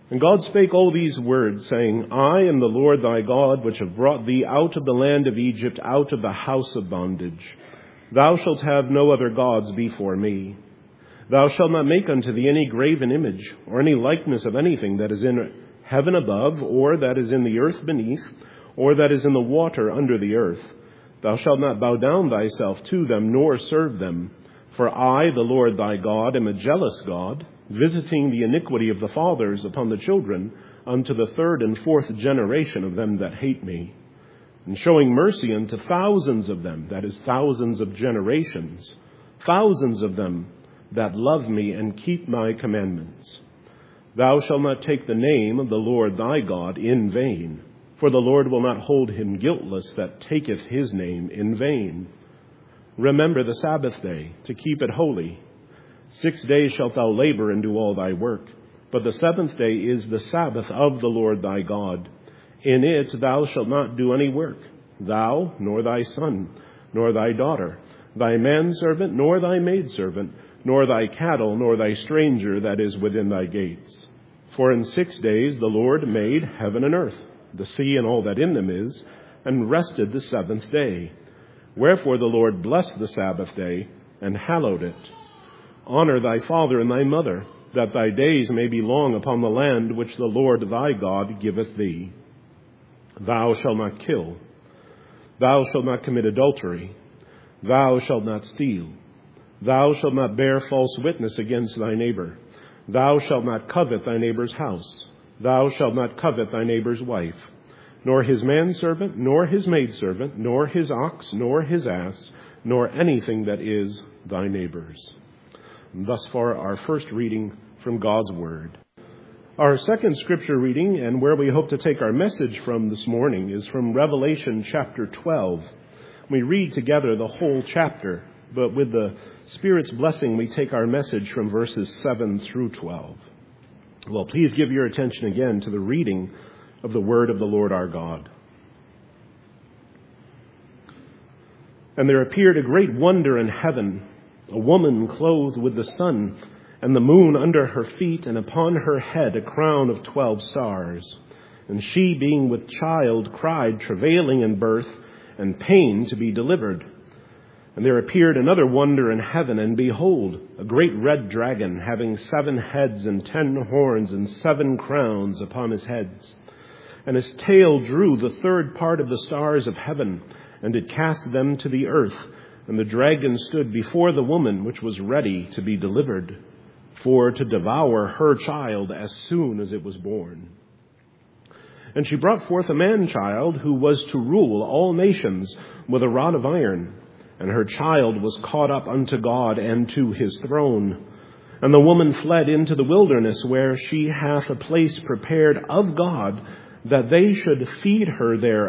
And God spake all these words, saying, I am the Lord thy God, which have brought thee out of the land of Egypt, out of the house of bondage. Thou shalt have no other gods before me. Thou shalt not make unto thee any graven image, or any likeness of anything that is in heaven above, or that is in the earth beneath, or that is in the water under the earth. Thou shalt not bow down thyself to them, nor serve them. For I, the Lord thy God, am a jealous God, visiting the iniquity of the fathers upon the children, unto the third and fourth generation of them that hate me, and showing mercy unto thousands of them, that is, thousands of generations, thousands of them that love me and keep my commandments. Thou shalt not take the name of the Lord thy God in vain, for the Lord will not hold him guiltless that taketh his name in vain. Remember the Sabbath day, to keep it holy. 6 days shalt thou labor and do all thy work, but the seventh day is the Sabbath of the Lord thy God. In it thou shalt not do any work, thou, nor thy son, nor thy daughter, thy manservant, nor thy maidservant, nor thy cattle, nor thy stranger that is within thy gates. For in 6 days the Lord made heaven and earth, the sea and all that in them is, and rested the seventh day. Wherefore the Lord blessed the Sabbath day, and hallowed it. Honor thy father and thy mother, that thy days may be long upon the land which the Lord thy God giveth thee. Thou shalt not kill. Thou shalt not commit adultery. Thou shalt not steal. Thou shalt not bear false witness against thy neighbor. Thou shalt not covet thy neighbor's house. Thou shalt not covet thy neighbor's wife, nor his manservant, nor his maidservant, nor his ox, nor his ass, nor anything that is thy neighbor's. And thus far, our first reading from God's Word. Our second scripture reading, and where we hope to take our message from this morning, is from Revelation chapter 12. We read together the whole chapter, but with the Spirit's blessing, we take our message from verses 7 through 12. Well, please give your attention again to the reading of the word of the Lord our God. And there appeared a great wonder in heaven, a woman clothed with the sun, and the moon under her feet, and upon her head a crown of 12 stars. And she, being with child, cried, travailing in birth, and pain to be delivered. And there appeared another wonder in heaven, and behold, a great red dragon, having 7 heads and 10 horns, and 7 crowns upon his heads. And his tail drew the third part of the stars of heaven, and did cast them to the earth. And the dragon stood before the woman, which was ready to be delivered, for to devour her child as soon as it was born. And she brought forth a man-child, who was to rule all nations with a rod of iron. And her child was caught up unto God and to his throne. And the woman fled into the wilderness, where she hath a place prepared of God, that they should feed her there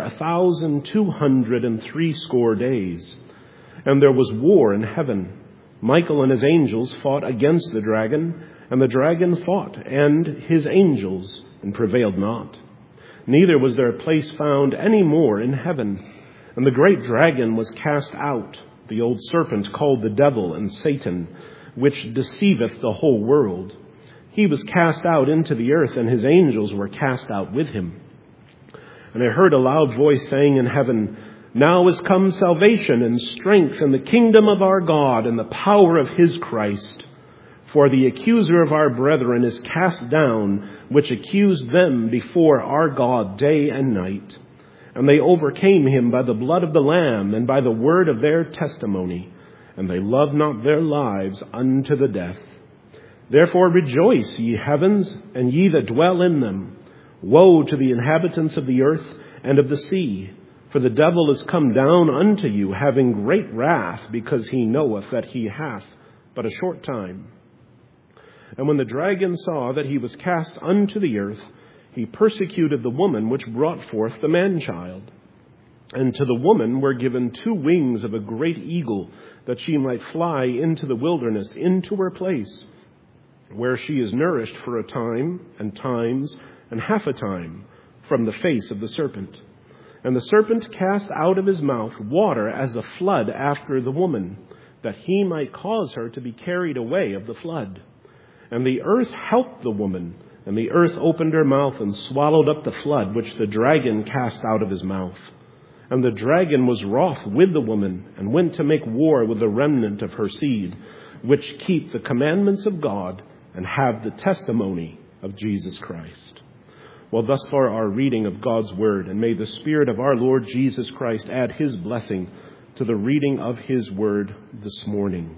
1,260 days. And there was war in heaven. Michael and his angels fought against the dragon, and the dragon fought and his angels, and prevailed not. Neither was there a place found any more in heaven. And the great dragon was cast out, the old serpent called the devil and Satan, which deceiveth the whole world. He was cast out into the earth, and his angels were cast out with him. And I heard a loud voice saying in heaven, Now is come salvation and strength and the kingdom of our God and the power of his Christ. For the accuser of our brethren is cast down, which accused them before our God day and night. And they overcame him by the blood of the Lamb and by the word of their testimony, and they loved not their lives unto the death. Therefore rejoice, ye heavens, and ye that dwell in them. Woe to the inhabitants of the earth and of the sea, for the devil is come down unto you, having great wrath, because he knoweth that he hath but a short time. And when the dragon saw that he was cast unto the earth, he persecuted the woman which brought forth the man-child. And to the woman were given 2 wings of a great eagle, that she might fly into the wilderness, into her place, where she is nourished for a time, and times, and half a time, from the face of the serpent. And the serpent cast out of his mouth water as a flood after the woman, that he might cause her to be carried away of the flood. And the earth helped the woman, And the earth opened her mouth and swallowed up the flood which the dragon cast out of his mouth. And the dragon was wroth with the woman and went to make war with the remnant of her seed, which keep the commandments of God and have the testimony of Jesus Christ. Well, thus far our reading of God's Word, and may the Spirit of our Lord Jesus Christ add His blessing to the reading of His Word this morning.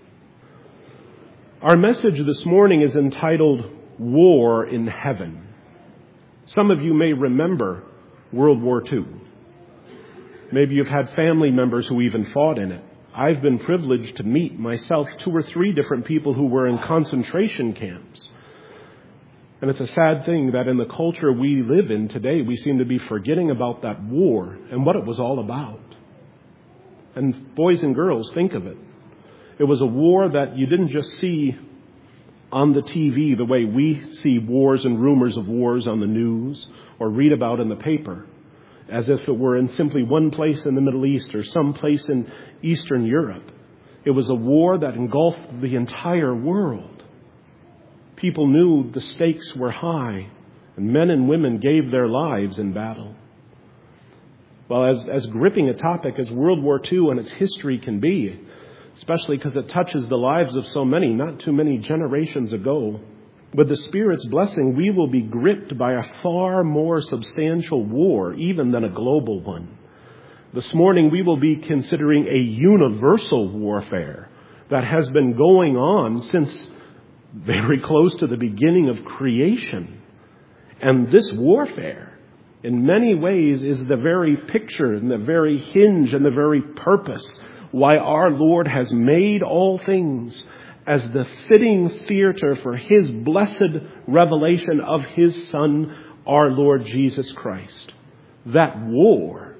Our message this morning is entitled War in Heaven. Some of you may remember World War II. Maybe you've had family members who even fought in it. I've been privileged to meet myself 2 or 3 different people who were in concentration camps. And it's a sad thing that in the culture we live in today, we seem to be forgetting about that war and what it was all about. And boys and girls, think of it. It was a war that you didn't just see on the TV the way we see wars and rumors of wars on the news or read about in the paper, as if it were in simply one place in the Middle East or some place in Eastern Europe. It was a war that engulfed the entire world. People knew the stakes were high, and men and women gave their lives in battle. Well, as gripping a topic as World War II and its history can be, especially because it touches the lives of so many, not too many generations ago, with the Spirit's blessing, we will be gripped by a far more substantial war, even than a global one. This morning, we will be considering a universal warfare that has been going on since very close to the beginning of creation. And this warfare, in many ways, is the very picture and the very hinge and the very purpose why our Lord has made all things as the fitting theater for His blessed revelation of His Son, our Lord Jesus Christ. That war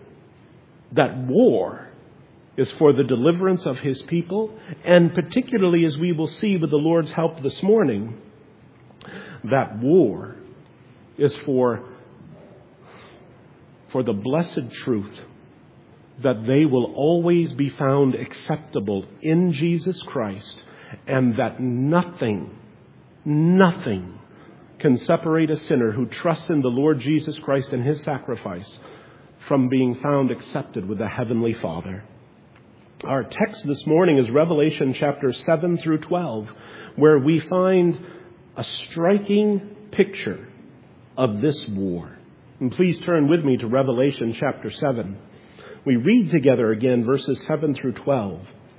is for the deliverance of His people, and particularly, as we will see with the Lord's help this morning, that war is for the blessed truth that they will always be found acceptable in Jesus Christ, and that nothing can separate a sinner who trusts in the Lord Jesus Christ and His sacrifice from being found accepted with the Heavenly Father. Our text this morning is Revelation chapter 7 through 12, where we find a striking picture of this war. And please turn with me to Revelation chapter 7. We read together again verses 7 through 12.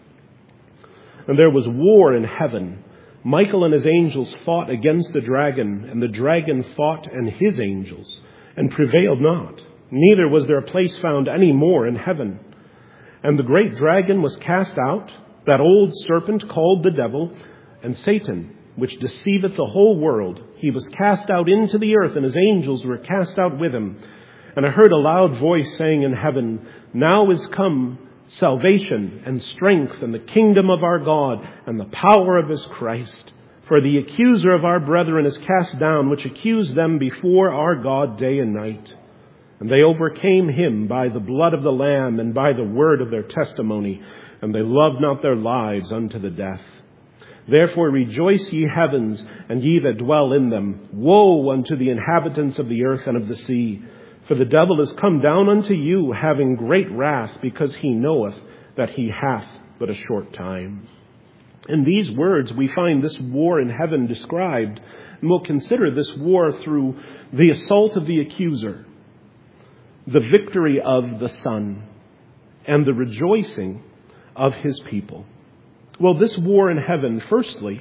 And there was war in heaven. Michael and his angels fought against the dragon, and the dragon fought and his angels, and prevailed not. Neither was there a place found any more in heaven. And the great dragon was cast out, that old serpent called the devil, and Satan, which deceiveth the whole world. He was cast out into the earth, and his angels were cast out with him. And I heard a loud voice saying in heaven, Now is come salvation and strength and the kingdom of our God and the power of His Christ. For the accuser of our brethren is cast down, which accused them before our God day and night. And they overcame him by the blood of the Lamb and by the word of their testimony, and they loved not their lives unto the death. Therefore rejoice, ye heavens, and ye that dwell in them. Woe unto the inhabitants of the earth and of the sea! For the devil is come down unto you, having great wrath, because he knoweth that he hath but a short time. In these words we find this war in heaven described, and we'll consider this war through the assault of the accuser, the victory of the Son, and the rejoicing of His people. Well, this war in heaven, firstly,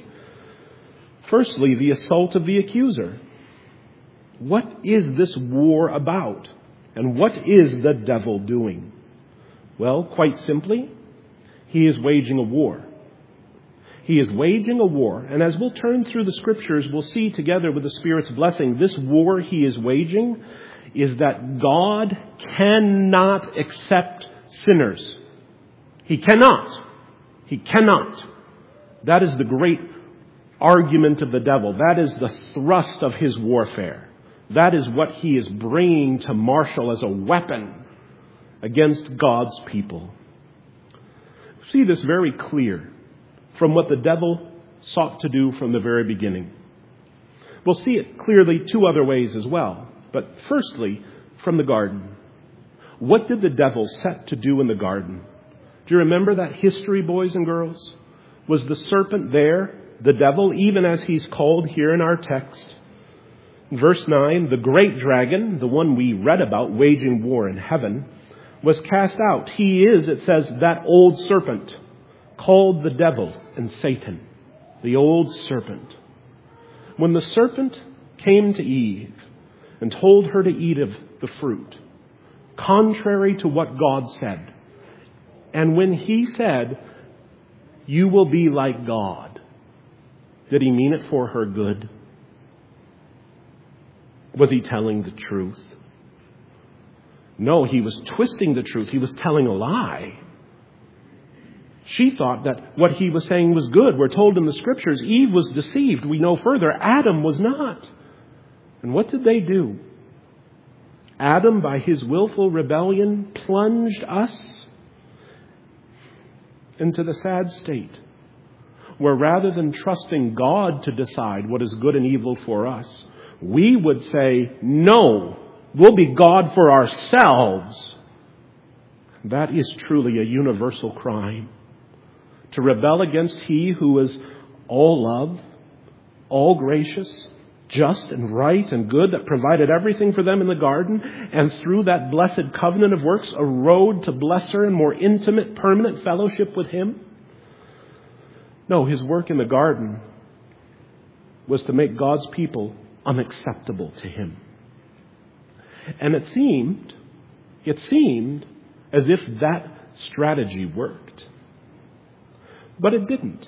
the assault of the accuser. What is this war about? And what is the devil doing? Well, quite simply, he is waging a war. He is waging a war. And as we'll turn through the Scriptures, we'll see together with the Spirit's blessing, this war he is waging is that God cannot accept sinners. He cannot. He cannot. That is the great argument of the devil. That is the thrust of his warfare. That is what he is bringing to marshal as a weapon against God's people. See this very clear from what the devil sought to do from the very beginning. We'll see it clearly two other ways as well. But firstly, from the garden. What did the devil set to do in the garden? Do you remember that history, boys and girls? Was the serpent there, the devil, even as he's called here in our text? In verse 9, the great dragon, the one we read about waging war in heaven, was cast out. He is, it says, that old serpent called the devil and Satan, the old serpent. When the serpent came to Eve and told her to eat of the fruit, contrary to what God said, and when he said, "You will be like God," did he mean it for her good? Was he telling the truth? No, he was twisting the truth. He was telling a lie. She thought that what he was saying was good. We're told in the Scriptures, Eve was deceived. We know further, Adam was not. And what did they do? Adam, by his willful rebellion, plunged us into the sad state where rather than trusting God to decide what is good and evil for us, we would say, no, we'll be God for ourselves. That is truly a universal crime. To rebel against He who is all love, all gracious, just and right and good, that provided everything for them in the garden, and through that blessed covenant of works, a road to blesser and more intimate, permanent fellowship with Him. No, His work in the garden was to make God's people unacceptable to Him. And it seemed as if that strategy worked. But it didn't.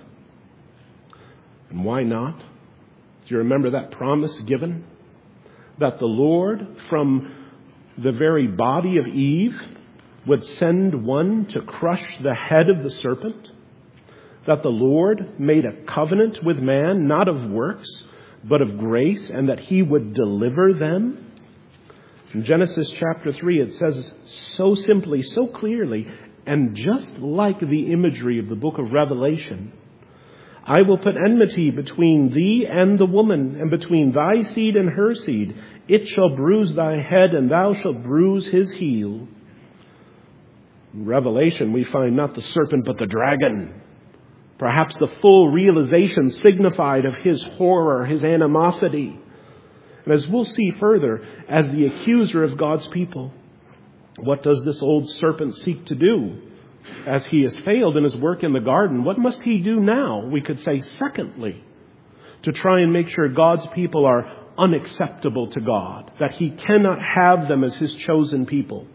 And why not? Do you remember that promise given? That the Lord, from the very body of Eve, would send one to crush the head of the serpent? That the Lord made a covenant with man, not of works, but of grace, and that He would deliver them? In Genesis chapter 3, it says so simply, so clearly, and just like the imagery of the book of Revelation, I will put enmity between thee and the woman, and between thy seed and her seed. It shall bruise thy head, and thou shalt bruise his heel. In Revelation, we find not the serpent, but the dragon. Perhaps the full realization signified of his horror, his animosity. And as we'll see further, as the accuser of God's people, what does this old serpent seek to do? As he has failed in his work in the garden, what must he do now? We could say, secondly, to try and make sure God's people are unacceptable to God, that He cannot have them as His chosen people.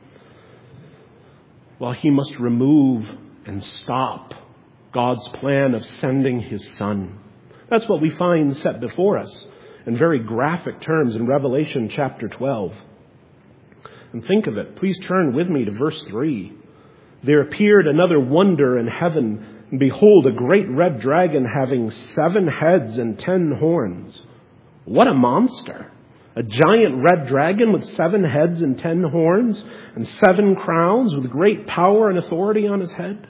Well, He must remove and stop God's plan of sending His Son. That's what we find set before us in very graphic terms in Revelation chapter 12. And think of it. Please turn with me to verse 3. There appeared another wonder in heaven, and behold, a great red dragon having 7 heads and 10 horns. What a monster! A giant red dragon with 7 heads and 10 horns, and 7 crowns with great power and authority on his head.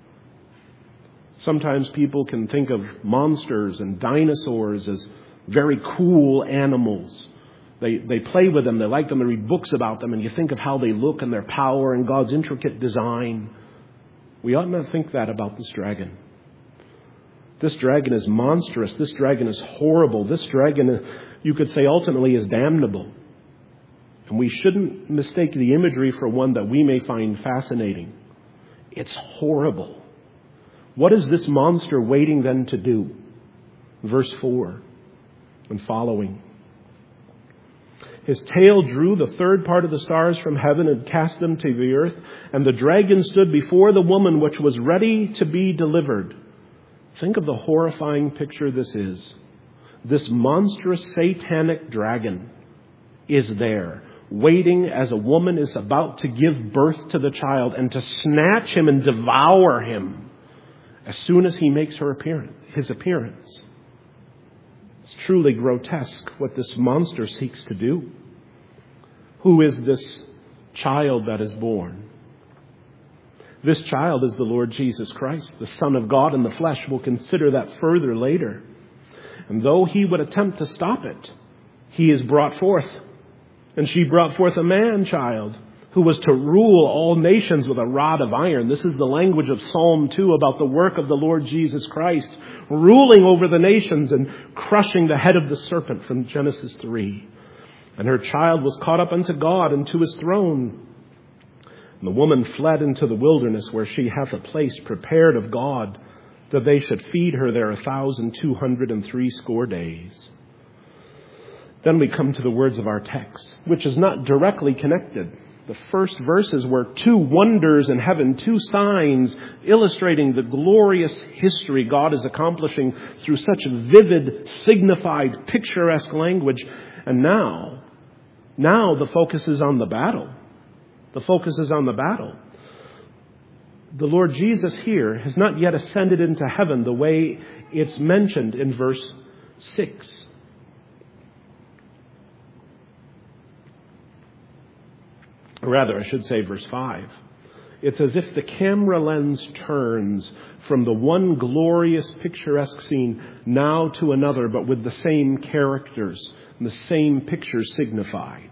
Sometimes people can think of monsters and dinosaurs as very cool animals. They play with them, they like them, they read books about them, and you think of how they look and their power and God's intricate design. We ought not think that about this dragon. This dragon is monstrous. This dragon is horrible. This dragon, you could say, ultimately is damnable. And we shouldn't mistake the imagery for one that we may find fascinating. It's horrible. What is this monster waiting then to do? Verse 4 and following. His tail drew the third part of the stars from heaven and cast them to the earth. And the dragon stood before the woman which was ready to be delivered. Think of the horrifying picture this is. This monstrous satanic dragon is there, waiting as a woman is about to give birth to the child and to snatch him and devour him as soon as he makes his appearance. It's truly grotesque what this monster seeks to do. Who is this child that is born? This child is the Lord Jesus Christ, the Son of God in the flesh. We'll consider that further later. And though He would attempt to stop it, he is brought forth. And she brought forth a man-child who was to rule all nations with a rod of iron. This is the language of Psalm 2 about the work of the Lord Jesus Christ, ruling over the nations and crushing the head of the serpent from Genesis 3. And her child was caught up unto God and to his throne. And the woman fled into the wilderness, where she hath a place prepared of God, that they should feed her there 1,260 days. Then we come to the words of our text, which is not directly connected. The first verses were two wonders in heaven, two signs illustrating the glorious history God is accomplishing through such vivid, signified, picturesque language. And now the focus is on the battle. The focus is on the battle. The Lord Jesus here has not yet ascended into heaven the way it's mentioned in verse 6. Or rather, I should say verse 5. It's as if the camera lens turns from the one glorious picturesque scene now to another, but with the same characters and the same pictures signified.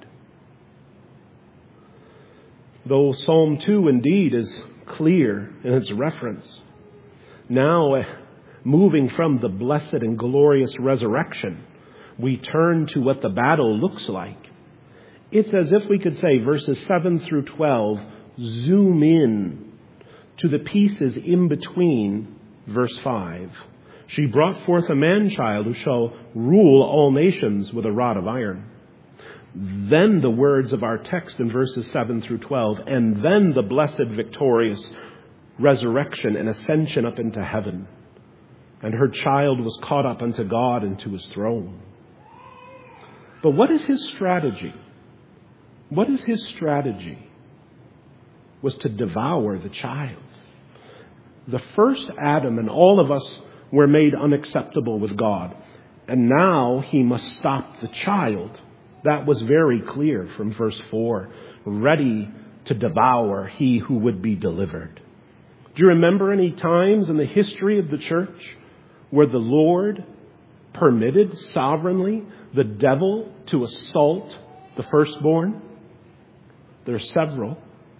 Though Psalm 2 indeed is clear in its reference, now moving from the blessed and glorious resurrection, we turn to what the battle looks like. It's as if we could say verses 7 through 12 zoom in to the pieces in between verse 5. She brought forth a man-child who shall rule all nations with a rod of iron. Then the words of our text in verses 7 through 12, and then the blessed victorious resurrection and ascension up into heaven. And her child was caught up unto God and to his throne. But what is his strategy? What is his strategy? Was to devour the child. The first Adam and all of us were made unacceptable with God. And now he must stop the child. That was very clear from verse 4. Ready to devour he who would be delivered. Do you remember any times in the history of the church where the Lord permitted sovereignly the devil to assault the firstborn? There's several.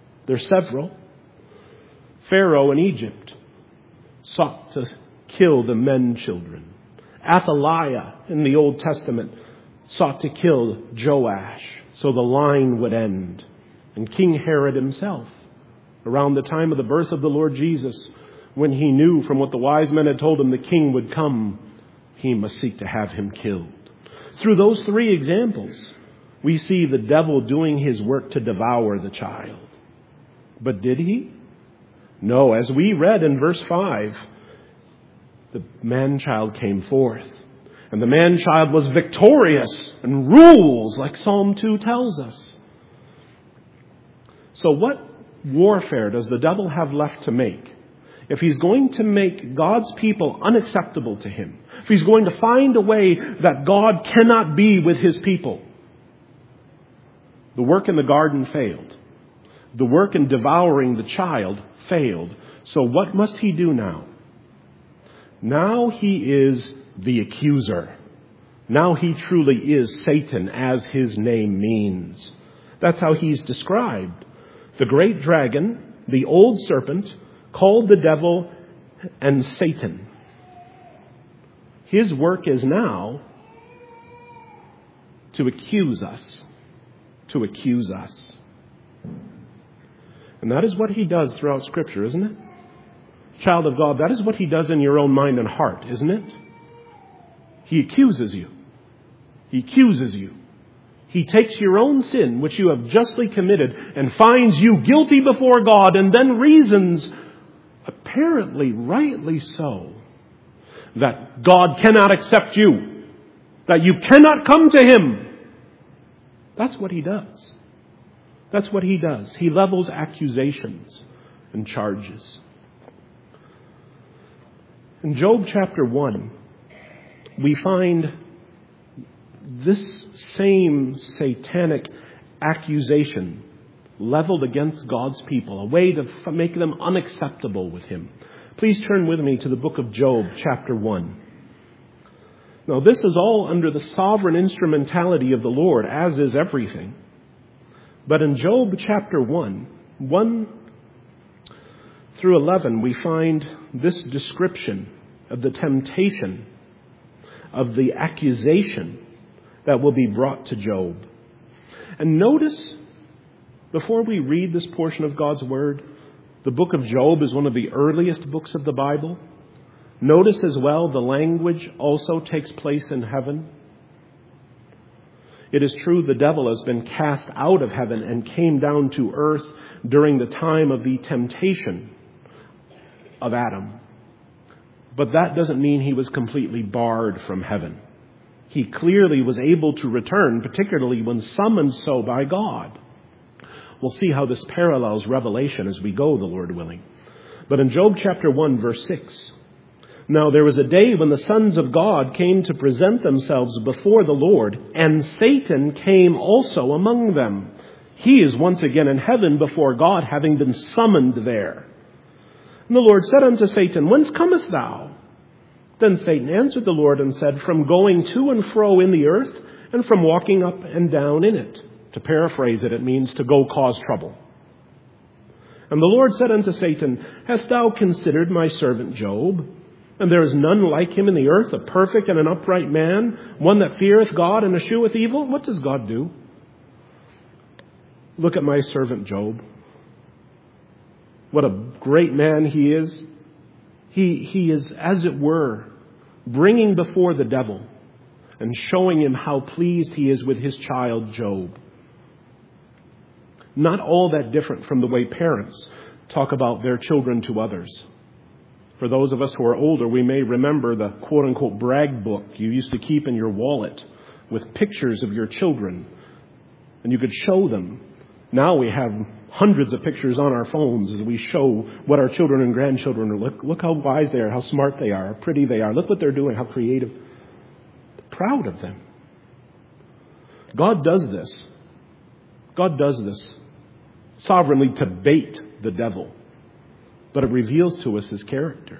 Pharaoh in Egypt sought to kill the men children. Athaliah in the Old Testament sought to kill Joash so the line would end. And King Herod himself, around the time of the birth of the Lord Jesus, when he knew from what the wise men had told him the king would come, he must seek to have him killed. Through those three examples, we see the devil doing his work to devour the child. But did he? No, as we read in verse 5, the man-child came forth. And the man-child was victorious and rules, like Psalm 2 tells us. So what warfare does the devil have left to make? If he's going to make God's people unacceptable to him, if he's going to find a way that God cannot be with his people, the work in the garden failed. The work in devouring the child failed. So what must he do now? Now he is the accuser. Now he truly is Satan, as his name means. That's how he's described. The great dragon, the old serpent, called the devil and Satan. His work is now to accuse us. To accuse us. And that is what he does throughout Scripture, isn't it? Child of God, that is what he does in your own mind and heart, isn't it? He accuses you. He accuses you. He takes your own sin, which you have justly committed, and finds you guilty before God, and then reasons, apparently rightly so, that God cannot accept you, that you cannot come to him. That's what he does. That's what he does. He levels accusations and charges. In Job chapter 1, we find this same satanic accusation leveled against God's people, a way to make them unacceptable with him. Please turn with me to the book of Job, chapter 1. Now, this is all under the sovereign instrumentality of the Lord, as is everything. But in Job chapter 1 through 11, we find this description of the temptation, of the accusation that will be brought to Job. And notice, before we read this portion of God's Word, the book of Job is one of the earliest books of the Bible. Notice as well, the language also takes place in heaven. It is true the devil has been cast out of heaven and came down to earth during the time of the temptation of Adam. But that doesn't mean he was completely barred from heaven. He clearly was able to return, particularly when summoned so by God. We'll see how this parallels Revelation as we go, the Lord willing. But in Job chapter 1, verse 6, "Now there was a day when the sons of God came to present themselves before the Lord, and Satan came also among them. He is once again in heaven before God, having been summoned there. And the Lord said unto Satan, Whence comest thou? Then Satan answered the Lord and said, From going to and fro in the earth, and from walking up and down in it." To paraphrase it, it means to go cause trouble. "And the Lord said unto Satan, Hast thou considered my servant Job? And there is none like him in the earth, a perfect and an upright man, one that feareth God and escheweth evil." What does God do? Look at my servant Job. What a great man he is. He is, as it were, bringing before the devil and showing him how pleased he is with his child Job. Not all that different from the way parents talk about their children to others. For those of us who are older, we may remember the quote-unquote brag book you used to keep in your wallet with pictures of your children, and you could show them. Now we have hundreds of pictures on our phones as we show what our children and grandchildren are. Look how wise they are, how smart they are, how pretty they are. Look what they're doing, how creative. Proud of them. God does this. God does this sovereignly to bait the devil. But it reveals to us his character.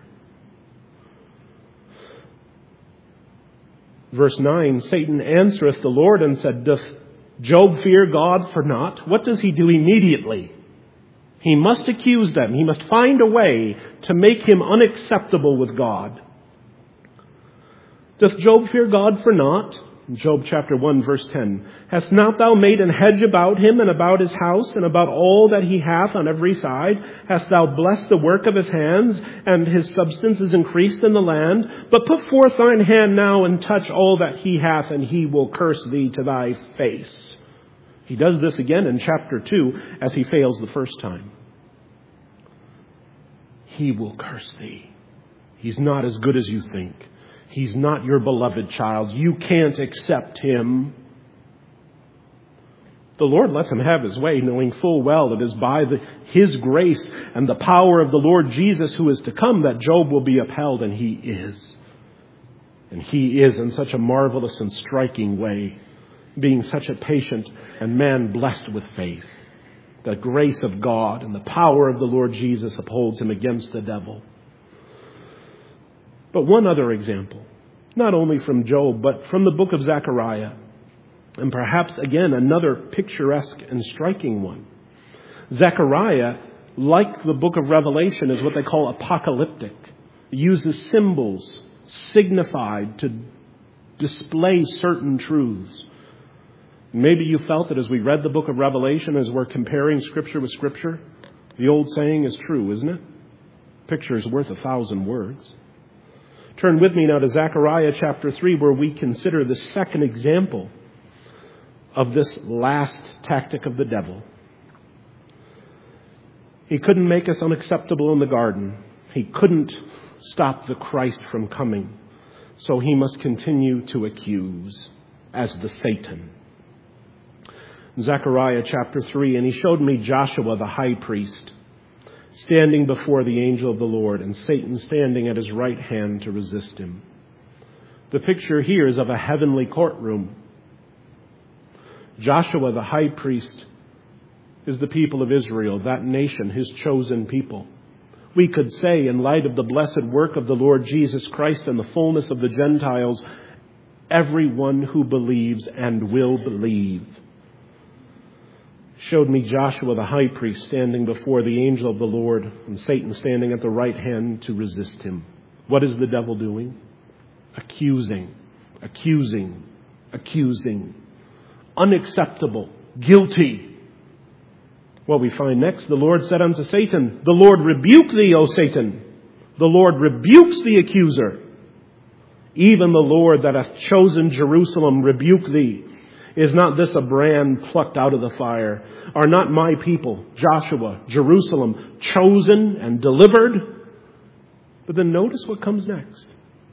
Verse 9, "Satan answereth the Lord and said, Doth Job fear God for naught?" What does he do immediately? He must accuse them. He must find a way to make him unacceptable with God. "Doth Job fear God for naught?" Job chapter 1, verse 10. "Hast not thou made an hedge about him and about his house and about all that he hath on every side? Hast thou blessed the work of his hands, and his substance is increased in the land? But put forth thine hand now and touch all that he hath, and he will curse thee to thy face." He does this again in chapter 2 as he fails the first time. He will curse thee. He's not as good as you think. He's not your beloved child. You can't accept him. The Lord lets him have his way, knowing full well that it is by his grace and the power of the Lord Jesus who is to come that Job will be upheld, and he is. And he is in such a marvelous and striking way, being such a patient and man blessed with faith. The grace of God and the power of the Lord Jesus upholds him against the devil. But one other example, not only from Job, but from the book of Zechariah, and perhaps again another picturesque and striking one. Zechariah, like the book of Revelation, is what they call apocalyptic. It uses symbols signified to display certain truths. Maybe you felt that as we read the book of Revelation, as we're comparing Scripture with Scripture, the old saying is true, isn't it? Picture is worth 1,000 words. Turn with me now to Zechariah chapter 3, where we consider the second example of this last tactic of the devil. He couldn't make us unacceptable in the garden. He couldn't stop the Christ from coming. So he must continue to accuse as the Satan. Zechariah chapter 3, "And he showed me Joshua the high priest, standing before the angel of the Lord, and Satan standing at his right hand to resist him." The picture here is of a heavenly courtroom. Joshua the high priest is the people of Israel, that nation, his chosen people. We could say, in light of the blessed work of the Lord Jesus Christ and the fullness of the Gentiles, Everyone who believes and will believe. Showed me Joshua the high priest standing before the angel of the Lord and Satan standing at the right hand to resist him. What is the devil doing? Accusing, accusing, accusing. Unacceptable, guilty. What we find next, the Lord said unto Satan, the Lord rebuke thee, O Satan. The Lord rebukes the accuser. Even the Lord that hath chosen Jerusalem rebuke thee. Is not this a brand plucked out of the fire? Are not my people, Joshua, Jerusalem, chosen and delivered? But then notice what comes next.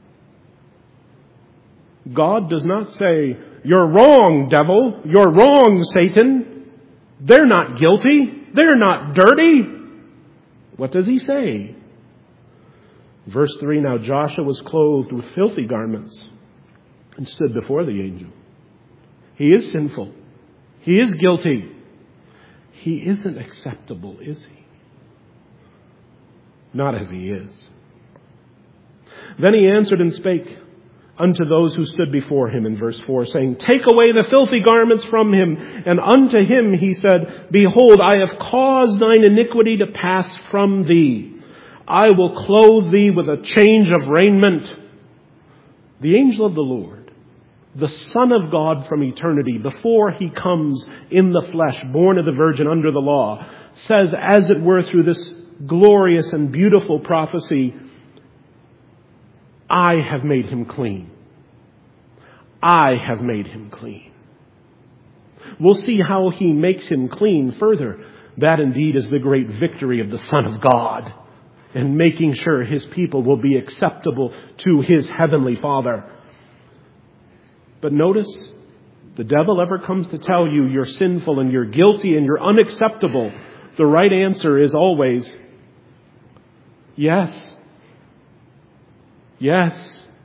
God does not say, you're wrong, devil. You're wrong, Satan. They're not guilty. They're not dirty. What does he say? Verse 3, now Joshua was clothed with filthy garments and stood before the angel. He is sinful. He is guilty. He isn't acceptable, is he? Not as he is. Then he answered and spake unto those who stood before him in verse 4, saying, take away the filthy garments from him. And unto him he said, behold, I have caused thine iniquity to pass from thee. I will clothe thee with a change of raiment. The angel of the Lord, the Son of God from eternity, before he comes in the flesh, born of the Virgin under the law, says, as it were through this glorious and beautiful prophecy, I have made him clean. I have made him clean. We'll see how he makes him clean further. That indeed is the great victory of the Son of God, and making sure his people will be acceptable to his heavenly Father. But notice, the devil ever comes to tell you you're sinful and you're guilty and you're unacceptable, the right answer is always, yes. Yes.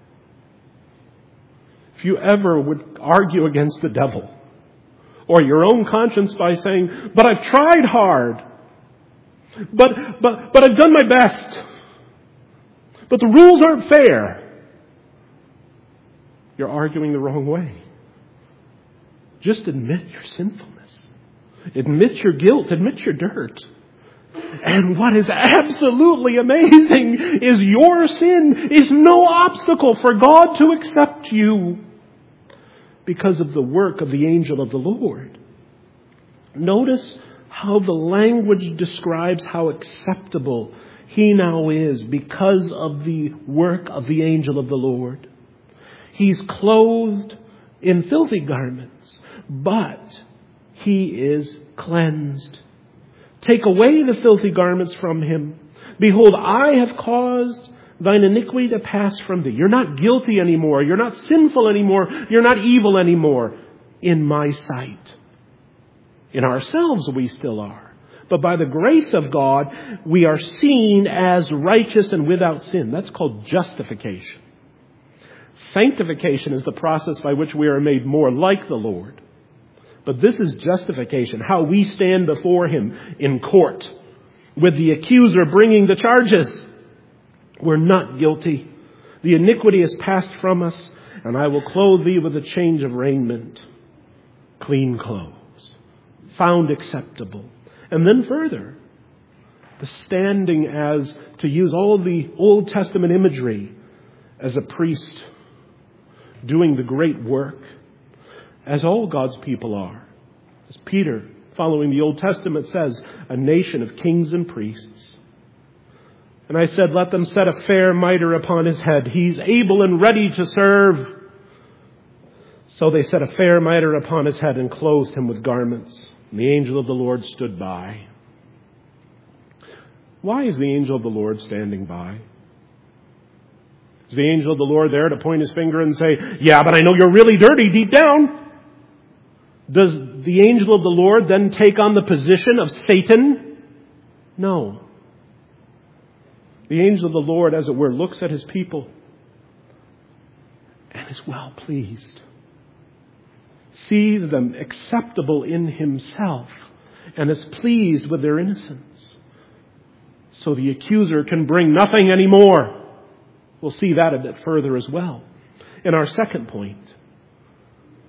If you ever would argue against the devil or your own conscience by saying, but I've tried hard, but I've done my best, but the rules aren't fair, you're arguing the wrong way. Just admit your sinfulness. Admit your guilt. Admit your dirt. And what is absolutely amazing is your sin is no obstacle for God to accept you because of the work of the angel of the Lord. Notice how the language describes how acceptable he now is because of the work of the angel of the Lord. He's clothed in filthy garments, but he is cleansed. Take away the filthy garments from him. Behold, I have caused thine iniquity to pass from thee. You're not guilty anymore. You're not sinful anymore. You're not evil anymore in my sight. In ourselves we still are. But by the grace of God, we are seen as righteous and without sin. That's called justification. Sanctification is the process by which we are made more like the Lord. But this is justification, how we stand before him in court with the accuser bringing the charges. We're not guilty. The iniquity is passed from us, and I will clothe thee with a change of raiment, clean clothes, found acceptable. And then further, the standing as, to use all the Old Testament imagery, as a priest doing the great work, as all God's people are. As Peter, following the Old Testament, says, a nation of kings and priests. And I said, let them set a fair mitre upon his head. He's able and ready to serve. So they set a fair mitre upon his head and clothed him with garments. And the angel of the Lord stood by. Why is the angel of the Lord standing by? Is the angel of the Lord there to point his finger and say, yeah, but I know you're really dirty deep down? Does the angel of the Lord then take on the position of Satan? No. The angel of the Lord, as it were, looks at his people and is well pleased. Sees them acceptable in himself and is pleased with their innocence. So the accuser can bring nothing anymore. We'll see that a bit further as well. In our second point,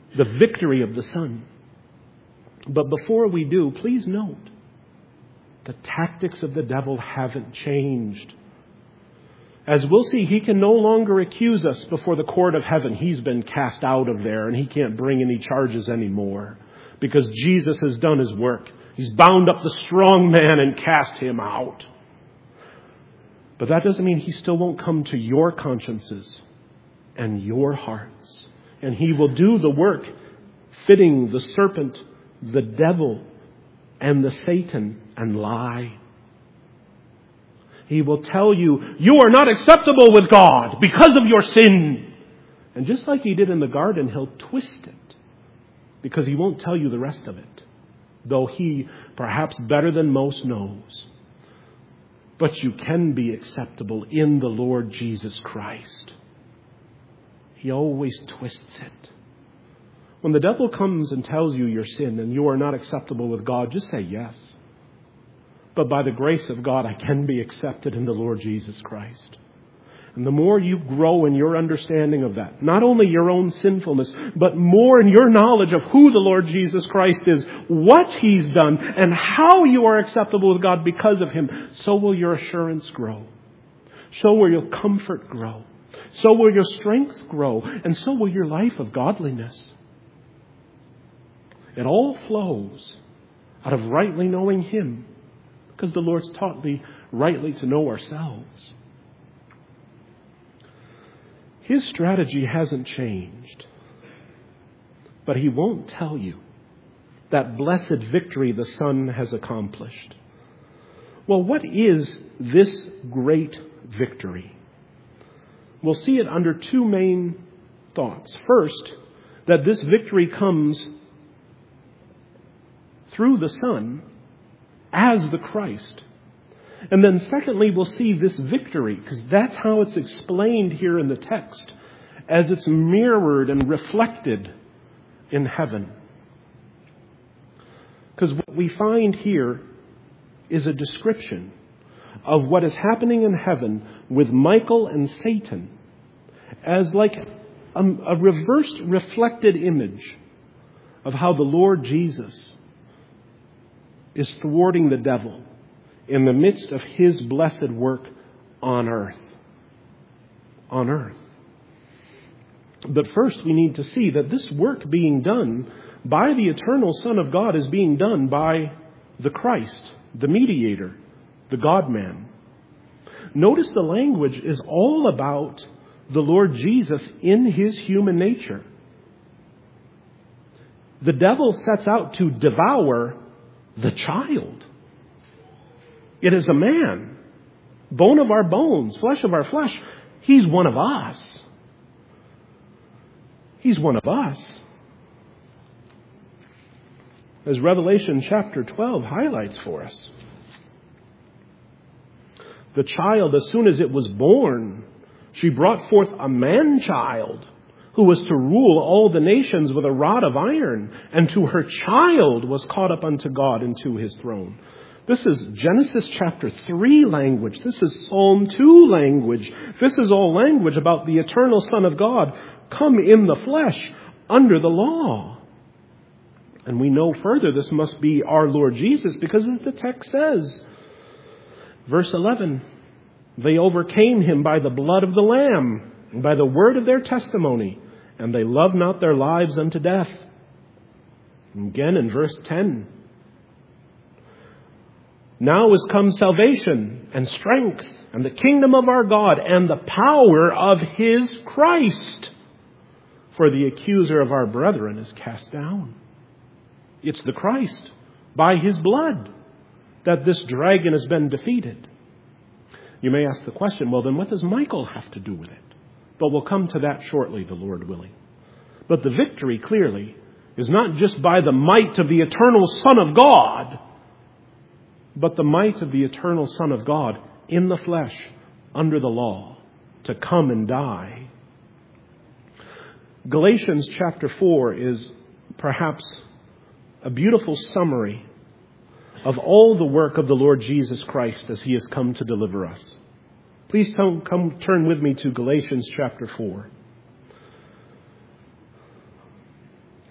the victory of the Son. But before we do, please note, the tactics of the devil haven't changed. As we'll see, he can no longer accuse us before the court of heaven. He's been cast out of there and he can't bring any charges anymore because Jesus has done his work. He's bound up the strong man and cast him out. But that doesn't mean he still won't come to your consciences and your hearts. And he will do the work fitting the serpent, the devil, and the Satan and lie. He will tell you, you are not acceptable with God because of your sin. And just like he did in the garden, he'll twist it because he won't tell you the rest of it. Though he, perhaps better than most, knows. But you can be acceptable in the Lord Jesus Christ. He always twists it. When the devil comes and tells you your sin and you are not acceptable with God, just say yes. But by the grace of God, I can be accepted in the Lord Jesus Christ. And the more you grow in your understanding of that, not only your own sinfulness, but more in your knowledge of who the Lord Jesus Christ is, what He's done, and how you are acceptable with God because of Him, so will your assurance grow. So will your comfort grow. So will your strength grow. And so will your life of godliness. It all flows out of rightly knowing Him, because the Lord's taught me rightly to know ourselves. His strategy hasn't changed, but He won't tell you that blessed victory the Son has accomplished. Well, what is this great victory? We'll see it under two main thoughts. First, that this victory comes through the Son as the Christ. And then secondly, we'll see this victory, because that's how it's explained here in the text, as it's mirrored and reflected in heaven. Because what we find here is a description of what is happening in heaven with Michael and Satan as like a reversed reflected image of how the Lord Jesus is thwarting the devil in the midst of His blessed work on earth. On earth. But first we need to see that this work being done by the eternal Son of God is being done by the Christ, the mediator, the God-man. Notice the language is all about the Lord Jesus in His human nature. The devil sets out to devour the child. It is a man, bone of our bones, flesh of our flesh. He's one of us. He's one of us. As Revelation chapter 12 highlights for us. The child, as soon as it was born, she brought forth a man-child who was to rule all the nations with a rod of iron, and to her child was caught up unto God and to His throne. This is Genesis chapter 3 language. This is Psalm 2 language. This is all language about the eternal Son of God come in the flesh under the law. And we know further this must be our Lord Jesus, because as the text says, verse 11, they overcame Him by the blood of the Lamb and by the word of their testimony, and they loved not their lives unto death. And again in verse 10, now is come salvation and strength and the kingdom of our God and the power of His Christ. For the accuser of our brethren is cast down. It's the Christ, by His blood, that this dragon has been defeated. You may ask the question, well, then what does Michael have to do with it? But we'll come to that shortly, the Lord willing. But the victory, clearly, is not just by the might of the eternal Son of God, but the might of the eternal Son of God in the flesh, under the law, to come and die. Galatians chapter 4 is perhaps a beautiful summary of all the work of the Lord Jesus Christ as He has come to deliver us. Please turn with me to Galatians chapter 4.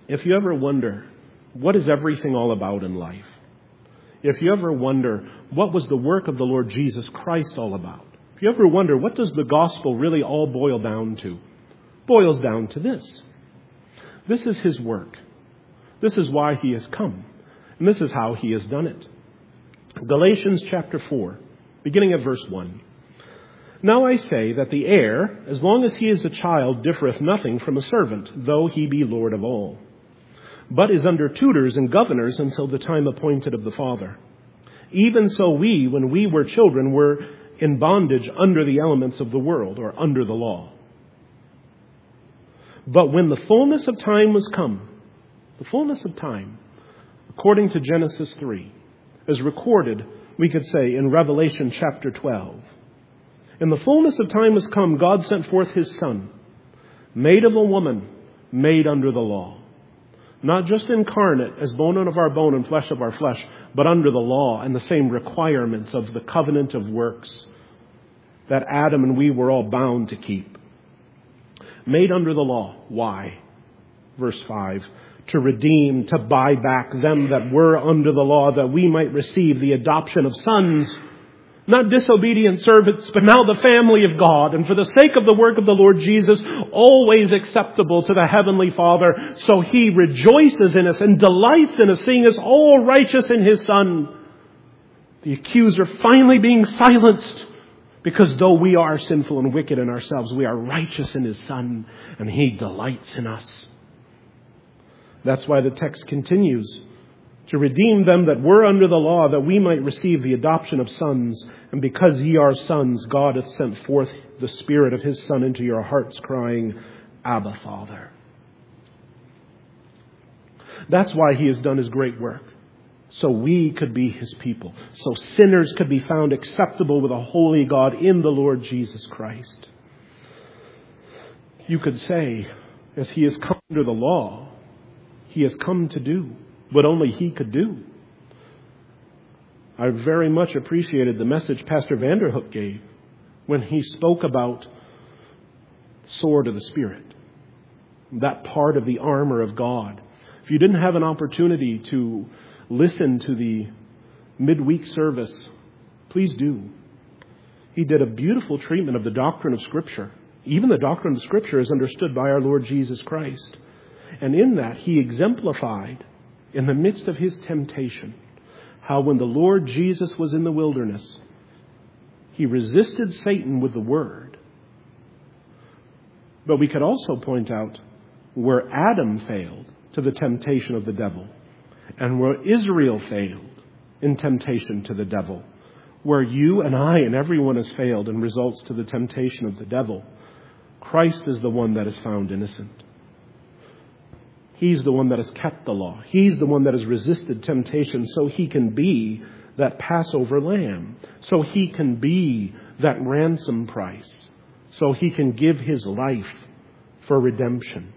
If you ever wonder, what is everything all about in life? If you ever wonder, what was the work of the Lord Jesus Christ all about? If you ever wonder, what does the gospel really all boil down to? It boils down to this. This is his work. This is why he has come. And this is how he has done it. Galatians chapter 4, beginning at verse 1. Now I say that the heir, as long as he is a child, differeth nothing from a servant, though he be Lord of all, but is under tutors and governors until the time appointed of the Father. Even so we, when we were children, were in bondage under the elements of the world, or under the law. But when the fullness of time was come, the fullness of time, according to Genesis 3, as recorded, we could say, in Revelation chapter 12. In the fullness of time was come, God sent forth his Son, made of a woman, made under the law. Not just incarnate, as bone of our bone and flesh of our flesh, but under the law and the same requirements of the covenant of works that Adam and we were all bound to keep. Made under the law. Why? Verse 5. To redeem, to buy back them that were under the law, that we might receive the adoption of sons. Not disobedient servants, but now the family of God. And for the sake of the work of the Lord Jesus, always acceptable to the Heavenly Father. So he rejoices in us and delights in us, seeing us all righteous in his Son. The accuser finally being silenced. Because though we are sinful and wicked in ourselves, we are righteous in his Son. And he delights in us. That's why the text continues. To redeem them that were under the law, that we might receive the adoption of sons. And because ye are sons, God hath sent forth the Spirit of his Son into your hearts, crying, Abba, Father. That's why he has done his great work. So we could be his people. So sinners could be found acceptable with a holy God in the Lord Jesus Christ. You could say, as he has come under the law, he has come to do what only he could do. I very much appreciated the message Pastor Vanderhook gave when he spoke about sword of the Spirit, that part of the armor of God. If you didn't have an opportunity to listen to the midweek service, please do. He did a beautiful treatment of the doctrine of Scripture. Even the doctrine of Scripture is understood by our Lord Jesus Christ. And in that, he exemplified, in the midst of his temptation, how when the Lord Jesus was in the wilderness, he resisted Satan with the word. But we could also point out where Adam failed to the temptation of the devil, and where Israel failed in temptation to the devil, where you and I and everyone has failed and results to the temptation of the devil, Christ is the one that is found innocent. He's the one that has kept the law. He's the one that has resisted temptation so he can be that Passover lamb. So he can be that ransom price. So he can give his life for redemption.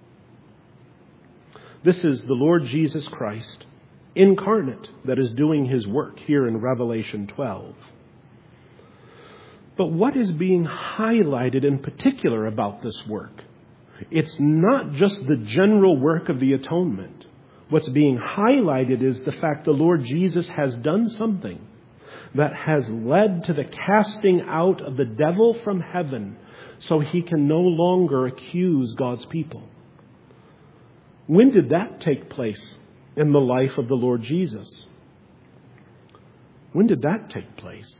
This is the Lord Jesus Christ, incarnate, that is doing his work here in Revelation 12. But what is being highlighted in particular about this work? It's not just the general work of the atonement. What's being highlighted is the fact the Lord Jesus has done something that has led to the casting out of the devil from heaven so he can no longer accuse God's people. When did that take place in the life of the Lord Jesus? When did that take place?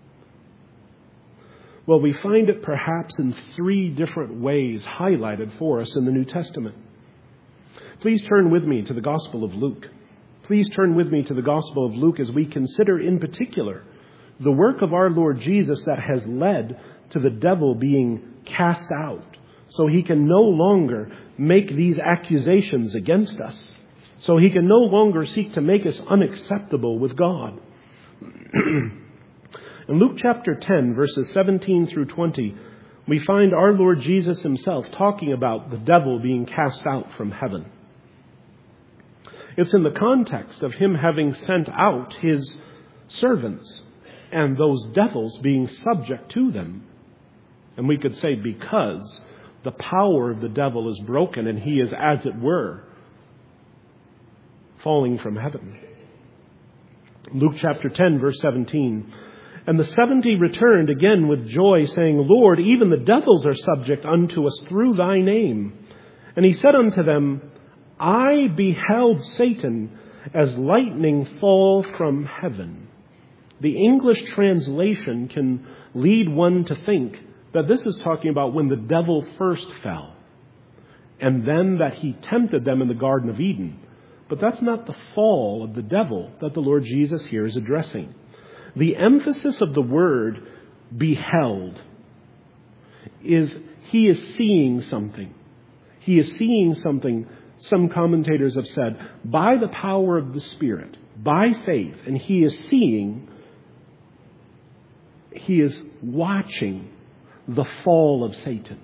Well, we find it perhaps in 3 different ways highlighted for us in the New Testament. Please turn with me to the Gospel of Luke. Please turn with me to the Gospel of Luke as we consider in particular the work of our Lord Jesus that has led to the devil being cast out so he can no longer make these accusations against us. So he can no longer seek to make us unacceptable with God. In Luke chapter 10, verses 17 through 20, we find our Lord Jesus himself talking about the devil being cast out from heaven. It's in the context of him having sent out his servants and those devils being subject to them. And we could say because the power of the devil is broken and he is, as it were, falling from heaven. Luke chapter 10, verse 17. And the 70 returned again with joy, saying, Lord, even the devils are subject unto us through thy name. And he said unto them, I beheld Satan as lightning fall from heaven. The English translation can lead one to think that this is talking about when the devil first fell, and then that he tempted them in the Garden of Eden. But that's not the fall of the devil that the Lord Jesus here is addressing. The emphasis of the word beheld is he is seeing something. He is seeing something, some commentators have said, by the power of the Spirit, by faith, and he is seeing, he is watching the fall of Satan.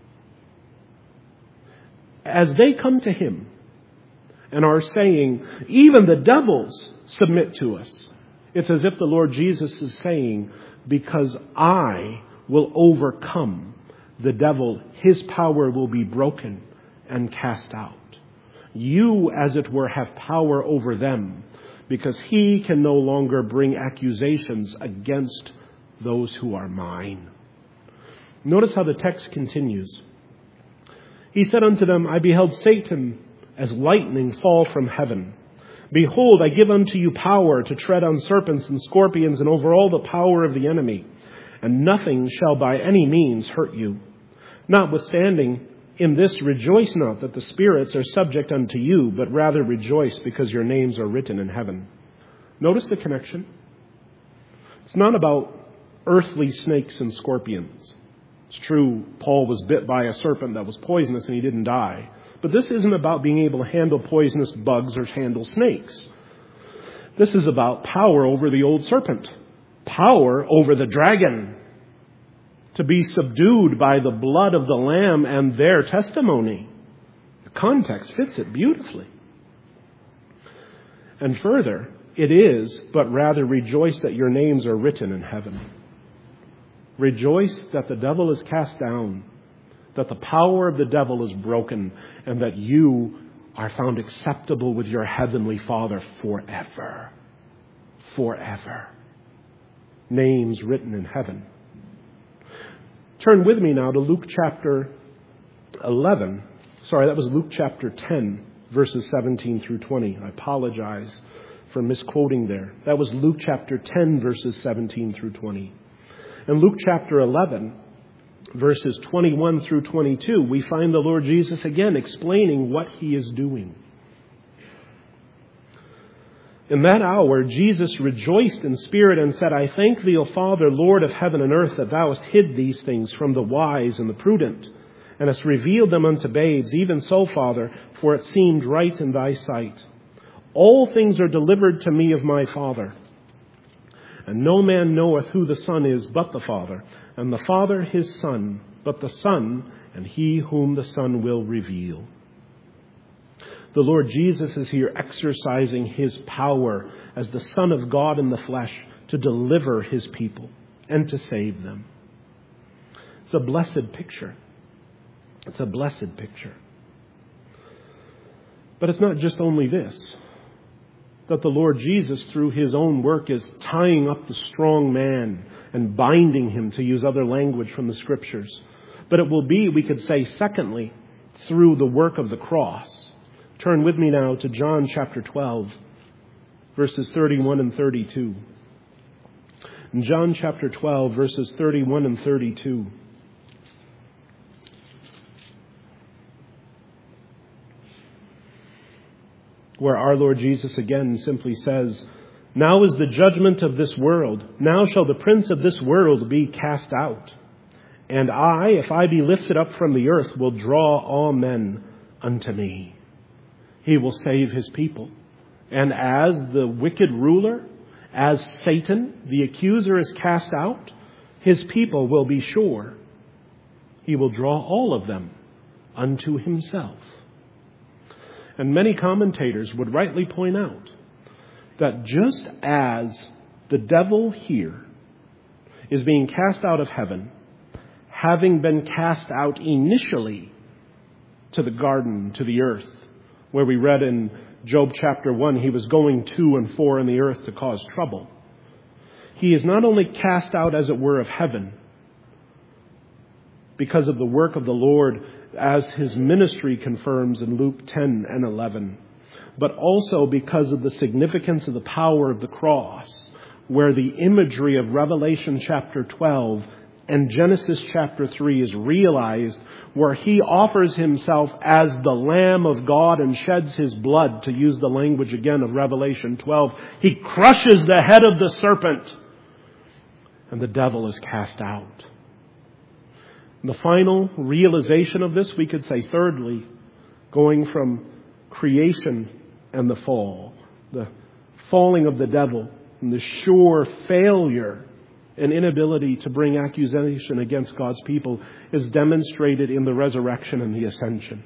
As they come to him and are saying, even the devils submit to us, it's as if the Lord Jesus is saying, because I will overcome the devil, his power will be broken and cast out. You, as it were, have power over them, because he can no longer bring accusations against those who are mine. Notice how the text continues. He said unto them, I beheld Satan as lightning fall from heaven. Behold, I give unto you power to tread on serpents and scorpions and over all the power of the enemy, and nothing shall by any means hurt you. Notwithstanding, in this rejoice not that the spirits are subject unto you, but rather rejoice because your names are written in heaven. Notice the connection. It's not about earthly snakes and scorpions. It's true, Paul was bit by a serpent that was poisonous and he didn't die. But this isn't about being able to handle poisonous bugs or handle snakes. This is about power over the old serpent, power over the dragon, to be subdued by the blood of the Lamb and their testimony. The context fits it beautifully. And further, it is, but rather rejoice that your names are written in heaven. Rejoice that the devil is cast down, that the power of the devil is broken, and that you are found acceptable with your heavenly Father forever. Forever. Names written in heaven. Turn with me now to Luke chapter 11. Sorry, that was Luke chapter 10, verses 17 through 20. I apologize for misquoting there. That was Luke chapter 10, verses 17 through 20. In Luke chapter 11, verses 21 through 22, we find the Lord Jesus again explaining what he is doing. In that hour, Jesus rejoiced in spirit and said, I thank thee, O Father, Lord of heaven and earth, that thou hast hid these things from the wise and the prudent, and hast revealed them unto babes. Even so, Father, for it seemed right in thy sight. All things are delivered to me of my Father. And no man knoweth who the Son is but the Father, and the Father his Son, but the Son and he whom the Son will reveal. The Lord Jesus is here exercising his power as the Son of God in the flesh to deliver his people and to save them. It's a blessed picture. It's a blessed picture. But it's not just only this, that the Lord Jesus, through his own work, is tying up the strong man and binding him, to use other language from the Scriptures. But it will be, we could say, secondly, through the work of the cross. Turn with me now to John chapter 12, verses 31 and 32. In John chapter 12, verses 31 and 32. Where our Lord Jesus again simply says, now is the judgment of this world. Now shall the prince of this world be cast out. And I, if I be lifted up from the earth, will draw all men unto me. He will save his people. And as the wicked ruler, as Satan, the accuser, is cast out, his people will be sure he will draw all of them unto himself. And many commentators would rightly point out that just as the devil here is being cast out of heaven, having been cast out initially to the garden, to the earth, where we read in Job chapter 1, he was going to and fro in the earth to cause trouble. He is not only cast out, as it were, of heaven because of the work of the Lord, as his ministry confirms in Luke 10 and 11, but also because of the significance of the power of the cross, where the imagery of Revelation chapter 12 and Genesis chapter 3 is realized, where he offers himself as the Lamb of God and sheds his blood, to use the language again of Revelation 12. He crushes the head of the serpent, and the devil is cast out. And the final realization of this, we could say thirdly, going from creation and the fall, the falling of the devil and the sure failure and inability to bring accusation against God's people, is demonstrated in the resurrection and the ascension.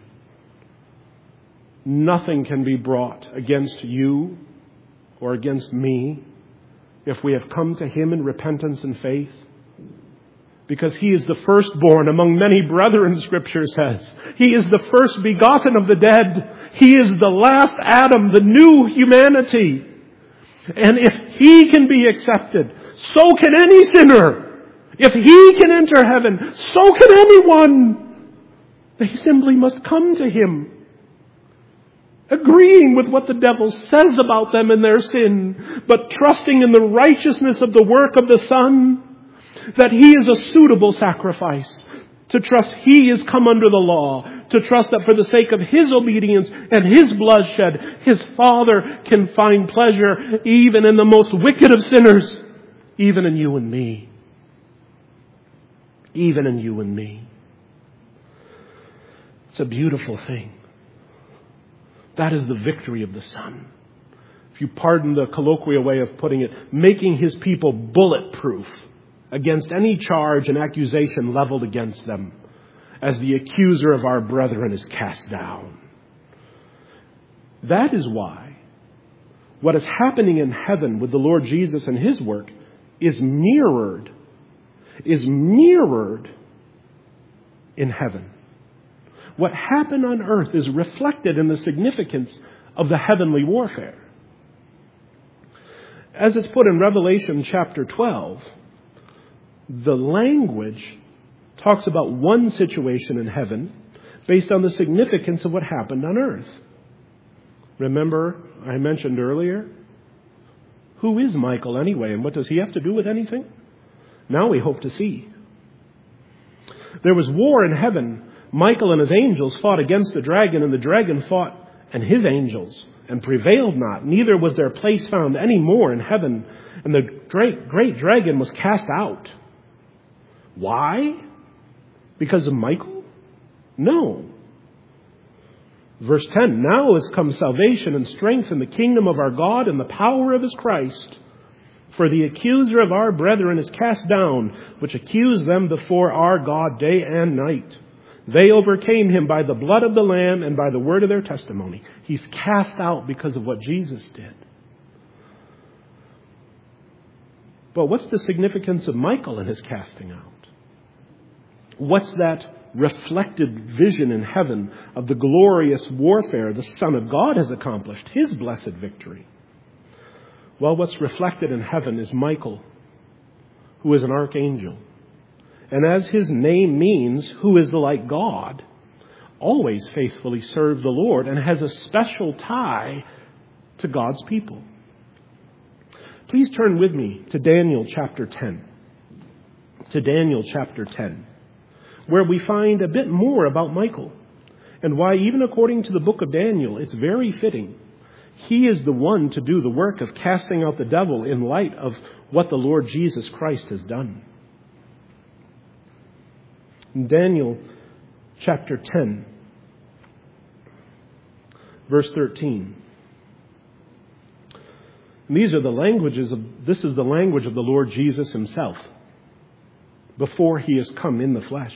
Nothing can be brought against you or against me if we have come to him in repentance and faith, because he is the firstborn among many brethren, Scripture says. He is the first begotten of the dead. He is the last Adam, the new humanity. And if he can be accepted, so can any sinner. If he can enter heaven, so can anyone. They simply must come to him, agreeing with what the devil says about them and their sin, but trusting in the righteousness of the work of the Son, that he is a suitable sacrifice, to trust he is come under the law, to trust that for the sake of his obedience and his bloodshed, his Father can find pleasure even in the most wicked of sinners, even in you and me. Even in you and me. It's a beautiful thing. That is the victory of the Son. If you pardon the colloquial way of putting it, making his people bulletproof against any charge and accusation leveled against them, as the accuser of our brethren is cast down. That is why what is happening in heaven with the Lord Jesus and his work is mirrored in heaven. What happened on earth is reflected in the significance of the heavenly warfare. As it's put in Revelation chapter 12, the language talks about one situation in heaven based on the significance of what happened on earth. Remember, I mentioned earlier, who is Michael anyway, and what does he have to do with anything? Now we hope to see. There was war in heaven. Michael and his angels fought against the dragon, and the dragon fought and his angels and prevailed not. Neither was their place found any more in heaven, and the great dragon was cast out. Why? Because of Michael? No. Verse 10, now has come salvation and strength in the kingdom of our God and the power of his Christ. For the accuser of our brethren is cast down, which accused them before our God day and night. They overcame him by the blood of the Lamb and by the word of their testimony. He's cast out because of what Jesus did. But what's the significance of Michael and his casting out? What's that reflected vision in heaven of the glorious warfare the Son of God has accomplished, his blessed victory? Well, what's reflected in heaven is Michael, who is an archangel. And as his name means, who is like God, always faithfully served the Lord and has a special tie to God's people. Please turn with me to Daniel chapter 10. To Daniel chapter 10. Where we find a bit more about Michael, and why, even according to the book of Daniel, it's very fitting. He is the one to do the work of casting out the devil in light of what the Lord Jesus Christ has done. In Daniel chapter 10, verse 13. And this is the language of the Lord Jesus himself before he has come in the flesh.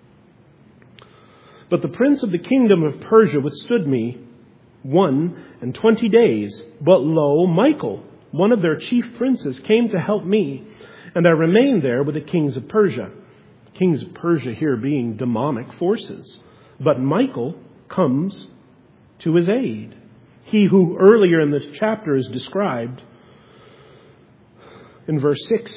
But the prince of the kingdom of Persia withstood me 21 days. But lo, Michael, one of their chief princes, came to help me, and I remained there with the kings of Persia. Kings of Persia here being demonic forces. But Michael comes to his aid. He who earlier in this chapter is described in verse 6,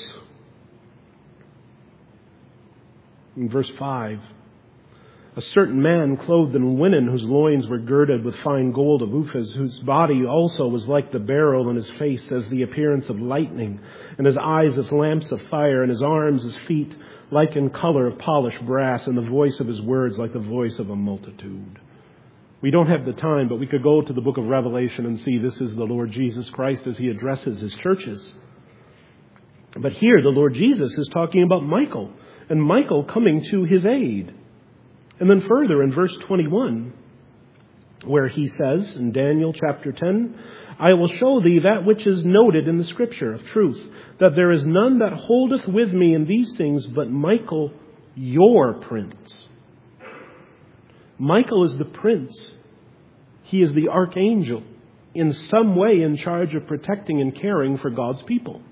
in verse 5. A certain man clothed in linen, whose loins were girded with fine gold of Uphaz, whose body also was like the beryl, and his face as the appearance of lightning, and his eyes as lamps of fire, and his arms as feet like in color of polished brass, and the voice of his words like the voice of a multitude. We don't have the time, but we could go to the book of Revelation and see this is the Lord Jesus Christ as he addresses his churches. But here the Lord Jesus is talking about Michael, and Michael coming to his aid. And then further in verse 21, where he says in Daniel chapter 10, I will show thee that which is noted in the scripture of truth, that there is none that holdeth with me in these things but Michael, your prince. Michael is the prince. He is the archangel, in some way in charge of protecting and caring for God's people.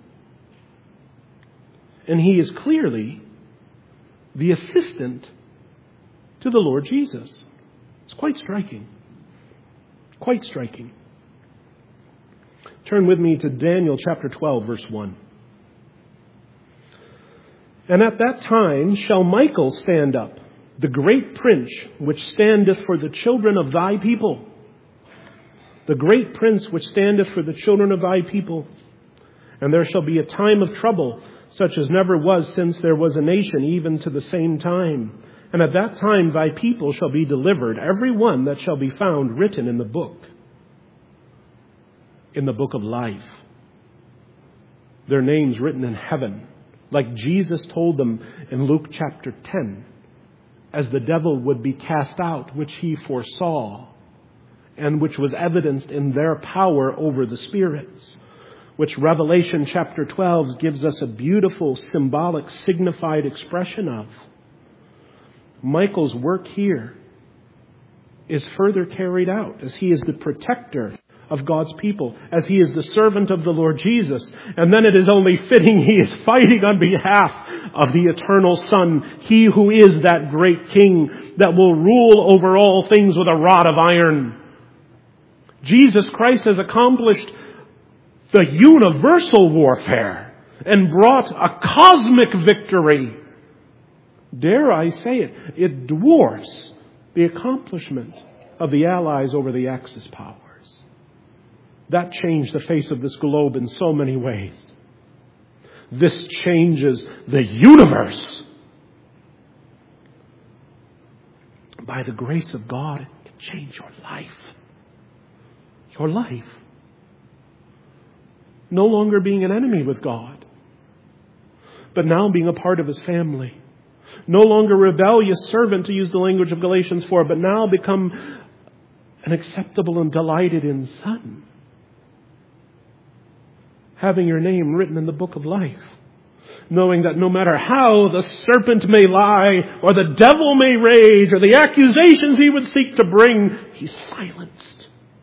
And he is clearly the assistant to the Lord Jesus. It's quite striking. Quite striking. Turn with me to Daniel chapter 12, verse 1. And at that time shall Michael stand up, the great prince which standeth for the children of thy people. The great prince which standeth for the children of thy people. And there shall be a time of trouble, such as never was since there was a nation, even to the same time. And at that time thy people shall be delivered, every one that shall be found written in the book of life. Their names written in heaven, like Jesus told them in Luke chapter 10, as the devil would be cast out, which he foresaw, and which was evidenced in their power over the spirits, which Revelation chapter 12 gives us a beautiful, symbolic, signified expression of. Michael's work here is further carried out as he is the protector of God's people, as he is the servant of the Lord Jesus. And then it is only fitting he is fighting on behalf of the eternal Son, he who is that great King that will rule over all things with a rod of iron. Jesus Christ has accomplished the universal warfare and brought a cosmic victory. Dare I say it, it dwarfs the accomplishment of the Allies over the Axis powers. That changed the face of this globe in so many ways. This changes the universe. By the grace of God, it can change your life. Your life. No longer being an enemy with God, but now being a part of His family. No longer rebellious servant, to use the language of Galatians 4, but now become an acceptable and delighted in Son. Having your name written in the book of life. Knowing that no matter how the serpent may lie, or the devil may rage, or the accusations he would seek to bring, he's silenced.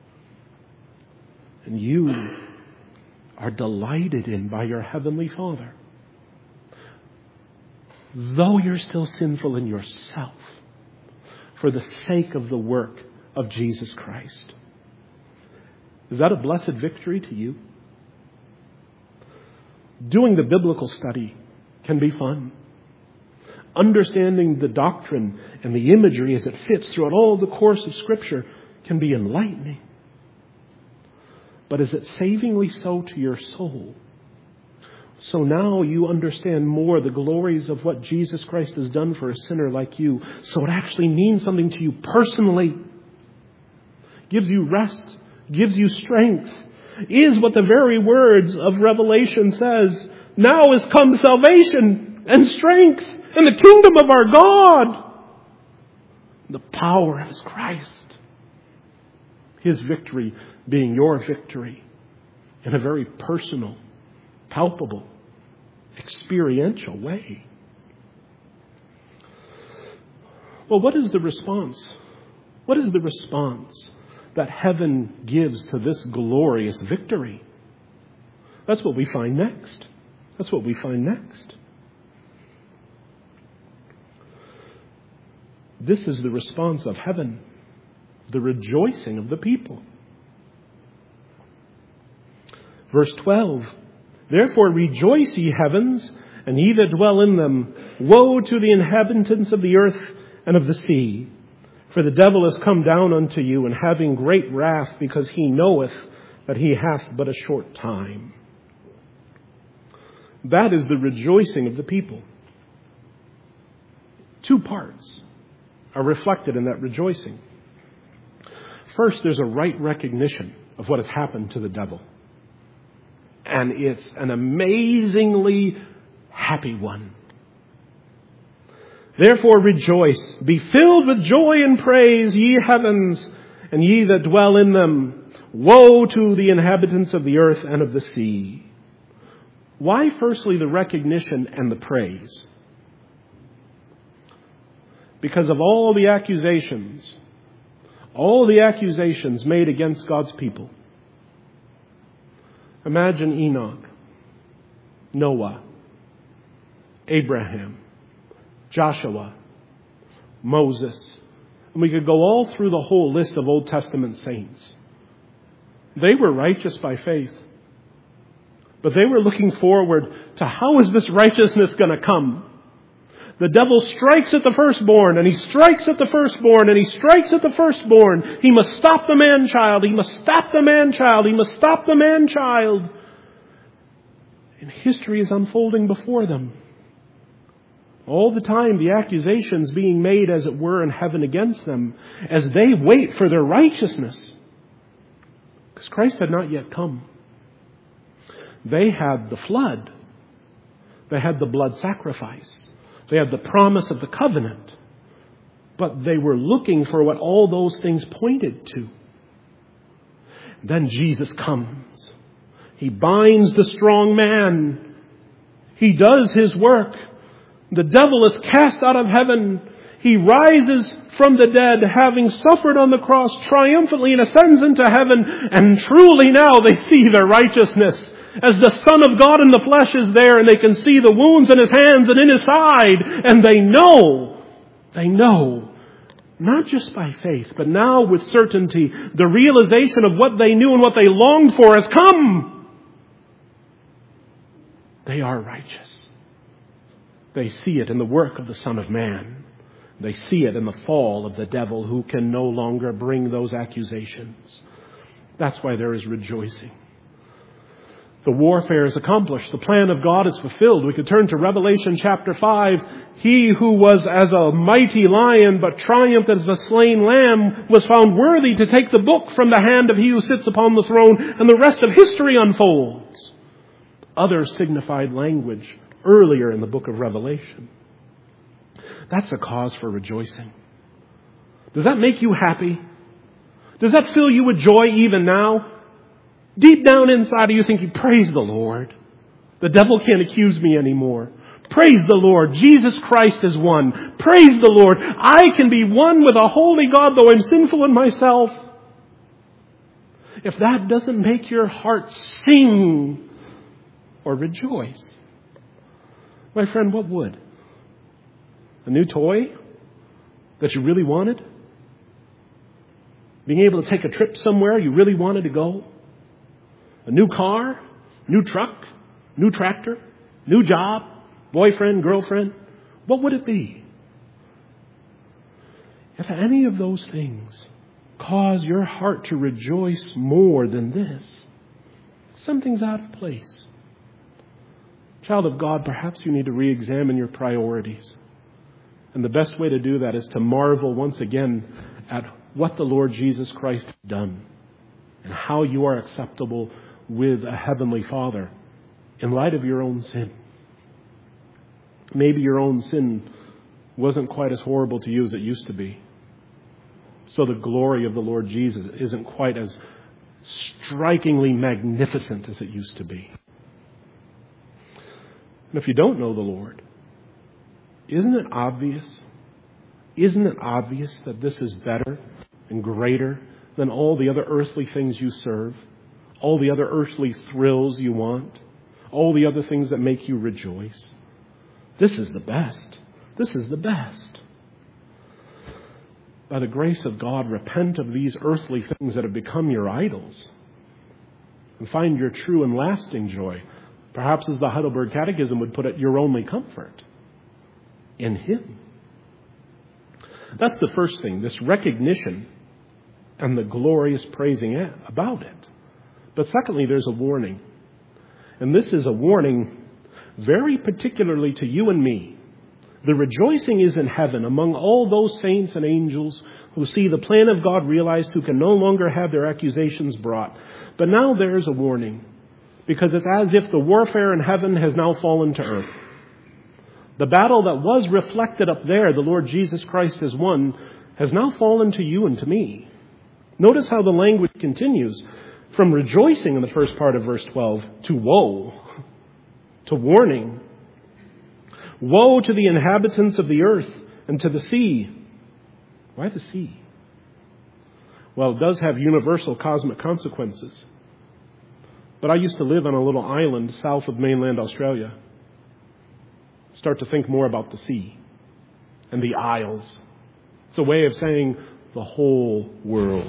And you are delighted in by your Heavenly Father. Though you're still sinful in yourself, for the sake of the work of Jesus Christ. Is that a blessed victory to you? Doing the biblical study can be fun. Understanding the doctrine and the imagery as it fits throughout all the course of Scripture can be enlightening. But is it savingly so to your soul? So now you understand more the glories of what Jesus Christ has done for a sinner like you. So it actually means something to you personally. Gives you rest. Gives you strength. Is what the very words of Revelation says. Now is come salvation and strength and the kingdom of our God. The power of His Christ. His victory being your victory in a very personal, palpable, experiential way. Well, what is the response? What is the response that heaven gives to this glorious victory? That's what we find next. That's what we find next. This is the response of heaven, the rejoicing of the people. Verse 12, therefore rejoice, ye heavens, and ye that dwell in them. Woe to the inhabitants of the earth and of the sea. For the devil is come down unto you, and having great wrath, because he knoweth that he hath but a short time. That is the rejoicing of the people. Two parts are reflected in that rejoicing. First, there's a right recognition of what has happened to the devil. And it's an amazingly happy one. Therefore rejoice, be filled with joy and praise, ye heavens, and ye that dwell in them. Woe to the inhabitants of the earth and of the sea. Why, firstly, the recognition and the praise? Because of all the accusations made against God's people. Imagine Enoch, Noah, Abraham, Joshua, Moses. And we could go all through the whole list of Old Testament saints. They were righteous by faith. But they were looking forward to how is this righteousness going to come? The devil strikes at the firstborn, and he strikes at the firstborn, and he strikes at the firstborn. He must stop the man-child. He must stop the man-child. He must stop the man-child. And history is unfolding before them. All the time, the accusations being made, as it were, in heaven against them, as they wait for their righteousness. Because Christ had not yet come. They had the flood. They had the blood sacrifice. They had the promise of the covenant. But they were looking for what all those things pointed to. Then Jesus comes. He binds the strong man. He does his work. The devil is cast out of heaven. He rises from the dead, having suffered on the cross triumphantly, and ascends into heaven. And truly now they see their righteousness. As the Son of God in the flesh is there, and they can see the wounds in his hands and in his side. And they know, not just by faith, but now with certainty, the realization of what they knew and what they longed for has come. They are righteous. They see it in the work of the Son of Man. They see it in the fall of the devil, who can no longer bring those accusations. That's why there is rejoicing. The warfare is accomplished. The plan of God is fulfilled. We could turn to Revelation chapter 5. He who was as a mighty lion but triumphed as a slain lamb was found worthy to take the book from the hand of he who sits upon the throne, and the rest of history unfolds. Other signified language earlier in the book of Revelation. That's a cause for rejoicing. Does that make you happy? Does that fill you with joy even now? Deep down inside of you thinking, praise the Lord. The devil can't accuse me anymore. Praise the Lord. Jesus Christ is one. Praise the Lord. I can be one with a holy God, though I'm sinful in myself. If that doesn't make your heart sing or rejoice, my friend, what would? A new toy that you really wanted? Being able to take a trip somewhere you really wanted to go? A new car, new truck, new tractor, new job, boyfriend, girlfriend. What would it be? If any of those things cause your heart to rejoice more than this, something's out of place. Child of God, perhaps you need to re-examine your priorities. And the best way to do that is to marvel once again at what the Lord Jesus Christ has done and how you are acceptable with a heavenly Father in light of your own sin. Maybe your own sin wasn't quite as horrible to you as it used to be. So the glory of the Lord Jesus isn't quite as strikingly magnificent as it used to be. And if you don't know the Lord, isn't it obvious? Isn't it obvious that this is better and greater than all the other earthly things you serve? All the other earthly thrills you want? All the other things that make you rejoice? This is the best. This is the best. By the grace of God, repent of these earthly things that have become your idols. and find your true and lasting joy. Perhaps, as the Heidelberg Catechism would put it, your only comfort in Him. That's the first thing, this recognition and the glorious praising about it. But secondly, there's a warning. And this is a warning very particularly to you and me. The rejoicing is in heaven among all those saints and angels who see the plan of God realized, who can no longer have their accusations brought. But now there is a warning, because it's as if the warfare in heaven has now fallen to earth. The battle that was reflected up there, the Lord Jesus Christ has won, has now fallen to you and to me. Notice how the language continues from rejoicing in the first part of verse 12 to woe, to warning. Woe to the inhabitants of the earth and to the sea. Why the sea? Well, it does have universal cosmic consequences. But I used to live on a little island south of mainland Australia. Start to think more about the sea and the isles. It's a way of saying the whole world.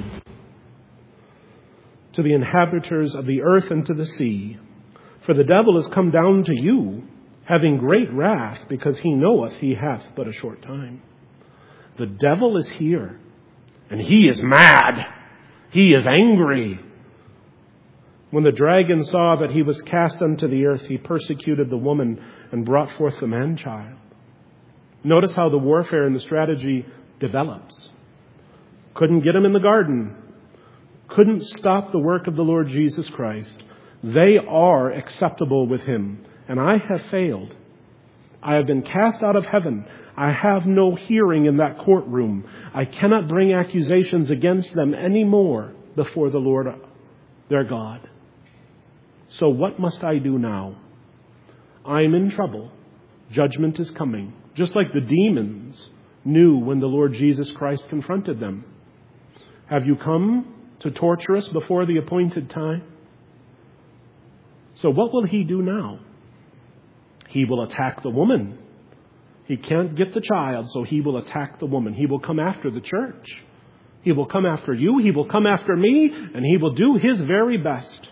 To the inhabitants of the earth and to the sea. For the devil is come down to you, having great wrath, because he knoweth he hath but a short time. The devil is here, and he is mad. He is angry. When the dragon saw that he was cast unto the earth, he persecuted the woman and brought forth the man-child. Notice how the warfare and the strategy develops. Couldn't get him in the garden. Couldn't stop the work of the Lord Jesus Christ. They are acceptable with Him. And I have failed. I have been cast out of heaven. I have no hearing in that courtroom. I cannot bring accusations against them anymore before the Lord, their God. So what must I do now? I am in trouble. Judgment is coming. Just like the demons knew when the Lord Jesus Christ confronted them. Have you come to torture us before the appointed time? So what will he do now? He will attack the woman. He can't get the child, so he will attack the woman. He will come after the church. He will come after you. He will come after me, and he will do his very best.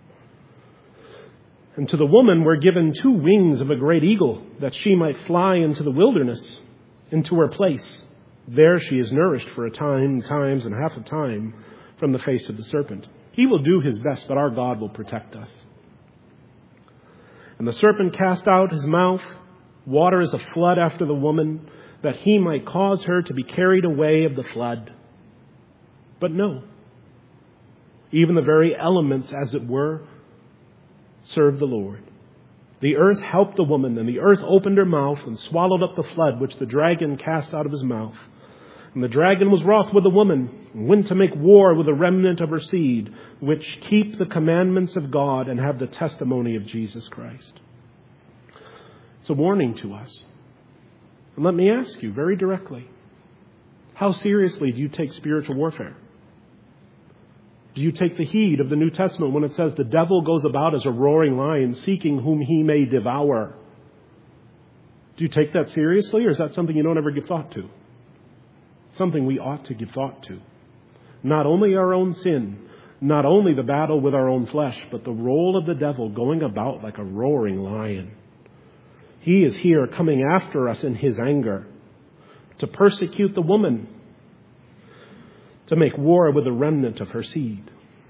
And to the woman were given 2 wings of a great eagle, that she might fly into the wilderness, into her place. There she is nourished for a time, times, and half a time from the face of the serpent. He will do his best, but our God will protect us. And the serpent cast out his mouth, water as a flood after the woman, that he might cause her to be carried away of the flood. But no. Even the very elements, as it were, served the Lord. The earth helped the woman, and the earth opened her mouth and swallowed up the flood which the dragon cast out of his mouth. And the dragon was wroth with the woman, and went to make war with the remnant of her seed, which keep the commandments of God and have the testimony of Jesus Christ. It's a warning to us. And let me ask you very directly, how seriously do you take spiritual warfare? Do you take the heed of the New Testament when it says the devil goes about as a roaring lion, seeking whom he may devour? Do you take that seriously, or is that something you don't ever give thought to? Something we ought to give thought to. Not only our own sin, not only the battle with our own flesh, but the role of the devil going about like a roaring lion. He is here coming after us in his anger to persecute the woman, to make war with the remnant of her seed.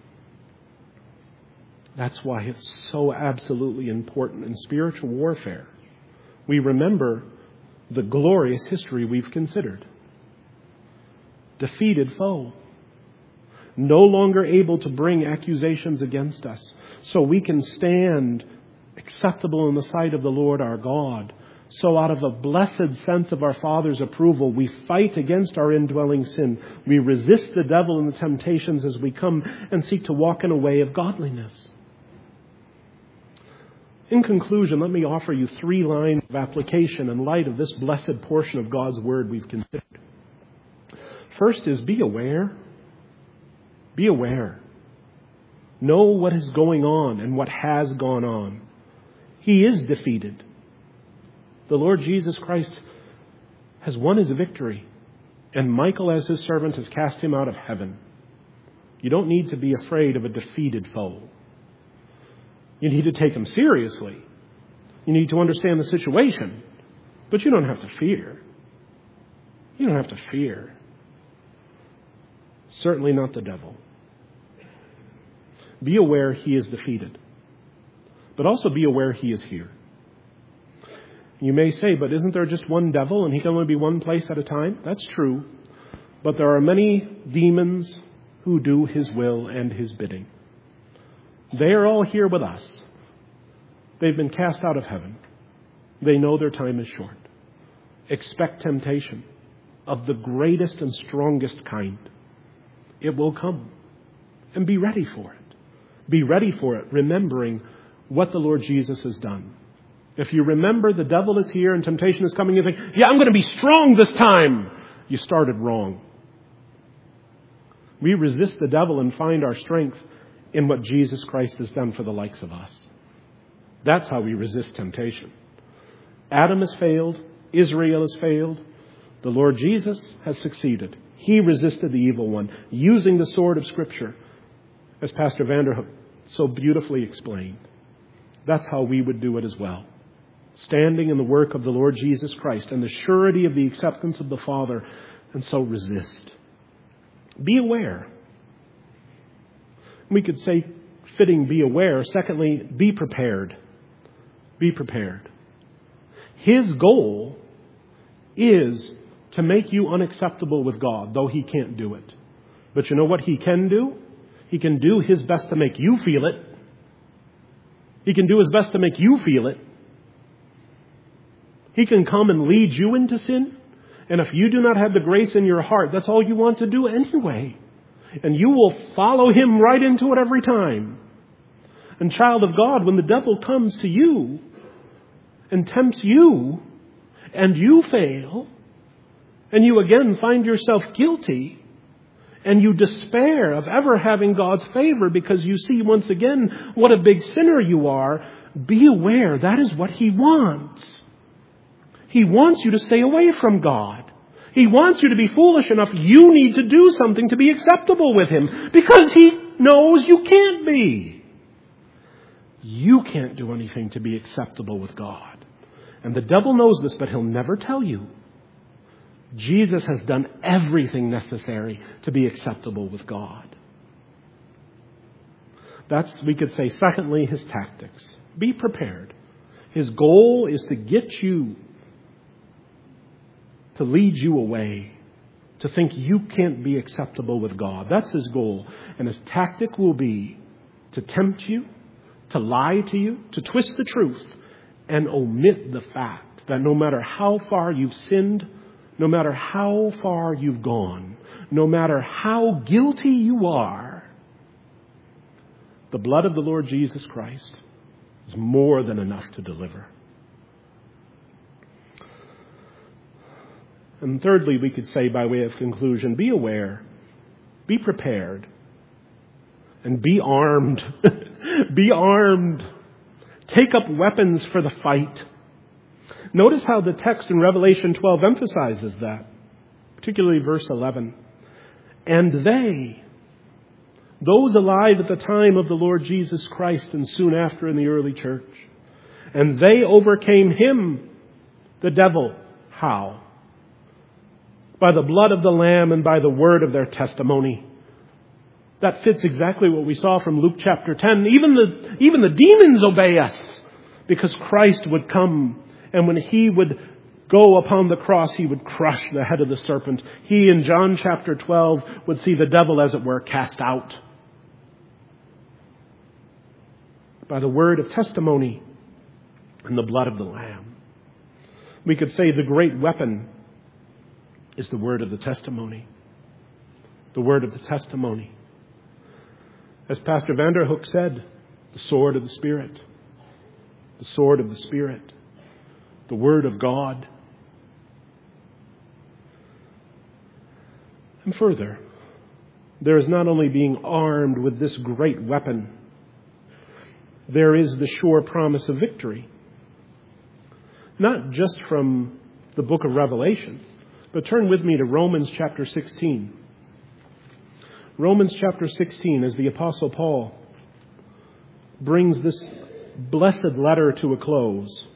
That's why it's so absolutely important in spiritual warfare. We remember the glorious history we've considered. Defeated foe. No longer able to bring accusations against us. So we can stand acceptable in the sight of the Lord our God. So out of a blessed sense of our Father's approval, we fight against our indwelling sin. We resist the devil and the temptations as we come and seek to walk in a way of godliness. In conclusion, let me offer you 3 lines of application in light of this blessed portion of God's Word we've considered. First is be aware. Be aware. Know what is going on and what has gone on. He is defeated. The Lord Jesus Christ has won his victory, and Michael as his servant has cast him out of heaven. You don't need to be afraid of a defeated foe. You need to take them seriously. You need to understand the situation. But you don't have to fear. You don't have to fear. Certainly not the devil. Be aware he is defeated. But also be aware he is here. You may say, but isn't there just one devil and he can only be one place at a time? That's true. But there are many demons who do his will and his bidding. They are all here with us. They've been cast out of heaven. They know their time is short. Expect temptation of the greatest and strongest kind. It will come. And be ready for it. Be ready for it, remembering what the Lord Jesus has done. If you remember the devil is here and temptation is coming, you think, yeah, I'm going to be strong this time. You started wrong. We resist the devil and find our strength in what Jesus Christ has done for the likes of us. That's how we resist temptation. Adam has failed. Israel has failed. The Lord Jesus has succeeded. He resisted the evil one using the sword of Scripture, as Pastor Vanderhook so beautifully explained. That's how we would do it as well. Standing in the work of the Lord Jesus Christ and the surety of the acceptance of the Father, and so resist. Be aware. We could say, fitting, be aware. Secondly, be prepared. Be prepared. His goal is to make you unacceptable with God, though he can't do it. But you know what he can do? He can do his best to make you feel it. He can do his best to make you feel it. He can come and lead you into sin. And if you do not have the grace in your heart, that's all you want to do anyway. And you will follow him right into it every time. And child of God, when the devil comes to you and tempts you, and you fail, and you again find yourself guilty, and you despair of ever having God's favor because you see once again what a big sinner you are, be aware that is what he wants. He wants you to stay away from God. He wants you to be foolish enough. You need to do something to be acceptable with him because he knows you can't be. You can't do anything to be acceptable with God. And the devil knows this, but he'll never tell you. Jesus has done everything necessary to be acceptable with God. That's, we could say, secondly, his tactics. Be prepared. His goal is to get you, to lead you away, to think you can't be acceptable with God. That's his goal. And his tactic will be to tempt you, to lie to you, to twist the truth, and omit the fact that no matter how far you've sinned, no matter how far you've gone, no matter how guilty you are, the blood of the Lord Jesus Christ is more than enough to deliver. And thirdly, we could say by way of conclusion, be aware, be prepared, and be armed. Be armed. Take up weapons for the fight. Notice how the text in Revelation 12 emphasizes that, particularly verse 11. And they, those alive at the time of the Lord Jesus Christ and soon after in the early church, and they overcame him, the devil. How? By the blood of the Lamb and by the word of their testimony. That fits exactly what we saw from Luke chapter 10. Even the demons obey us because Christ would come, and when he would go upon the cross, he would crush the head of the serpent. He, in John chapter 12, would see the devil, as it were, cast out. By the word of testimony and the blood of the Lamb. We could say the great weapon is the word of the testimony. The word of the testimony. As Pastor Vanderhook said, the sword of the Spirit. The sword of the Spirit. The Word of God. And further, there is not only being armed with this great weapon, there is the sure promise of victory. Not just from the book of Revelation, but turn with me to Romans chapter 16. Romans chapter 16, as the Apostle Paul brings this blessed letter to a close.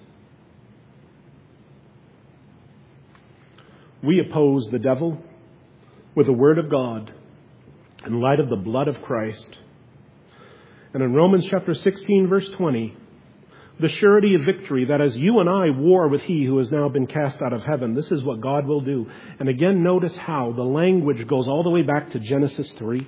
We oppose the devil with the Word of God in light of the blood of Christ. And in Romans chapter 16, verse 20, the surety of victory that as you and I war with he who has now been cast out of heaven, this is what God will do. And again, notice how the language goes all the way back to Genesis 3.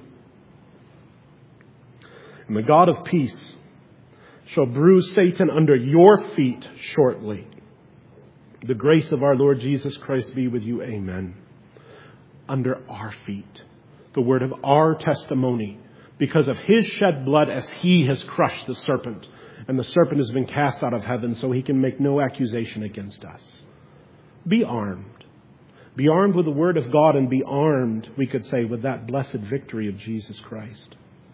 And the God of peace shall bruise Satan under your feet shortly. The grace of our Lord Jesus Christ be with you. Amen. Under our feet. The word of our testimony. Because of his shed blood as he has crushed the serpent. And the serpent has been cast out of heaven so he can make no accusation against us. Be armed. Be armed with the word of God and be armed, we could say, with that blessed victory of Jesus Christ.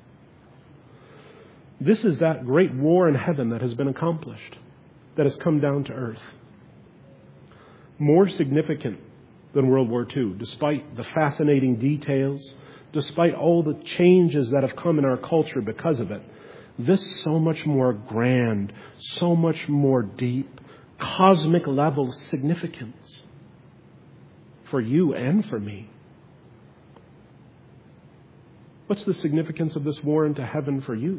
This is that great war in heaven that has been accomplished, that has come down to earth. More significant than World War II, despite the fascinating details, despite all the changes that have come in our culture because of it. This so much more grand, so much more deep, cosmic level significance for you and for me. What's the significance of this war into heaven for you?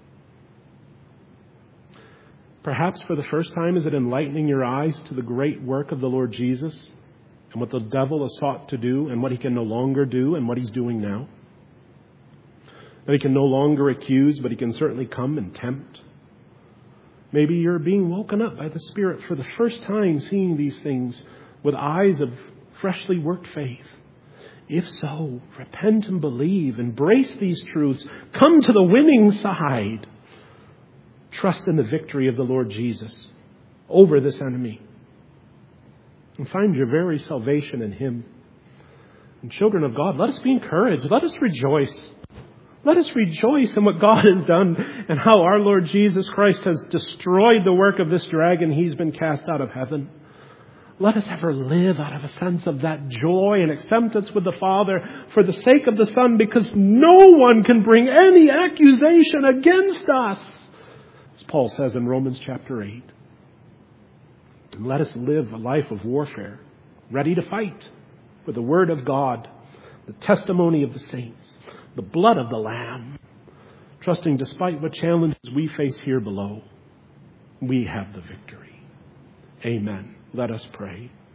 Perhaps for the first time, is it enlightening your eyes to the great work of the Lord Jesus and what the devil has sought to do and what he can no longer do and what he's doing now? That he can no longer accuse, but he can certainly come and tempt. Maybe you're being woken up by the Spirit for the first time, seeing these things with eyes of freshly worked faith. If so, repent and believe. Embrace these truths. Come to the winning side. Trust in the victory of the Lord Jesus over this enemy. And find your very salvation in him. And children of God, let us be encouraged. Let us rejoice. Let us rejoice in what God has done and how our Lord Jesus Christ has destroyed the work of this dragon. He's been cast out of heaven. Let us ever live out of a sense of that joy and acceptance with the Father for the sake of the Son, because no one can bring any accusation against us, as Paul says in Romans chapter 8. And let us live a life of warfare, ready to fight with the Word of God, the testimony of the saints, the blood of the Lamb, trusting despite what challenges we face here below, we have the victory. Amen. Let us pray.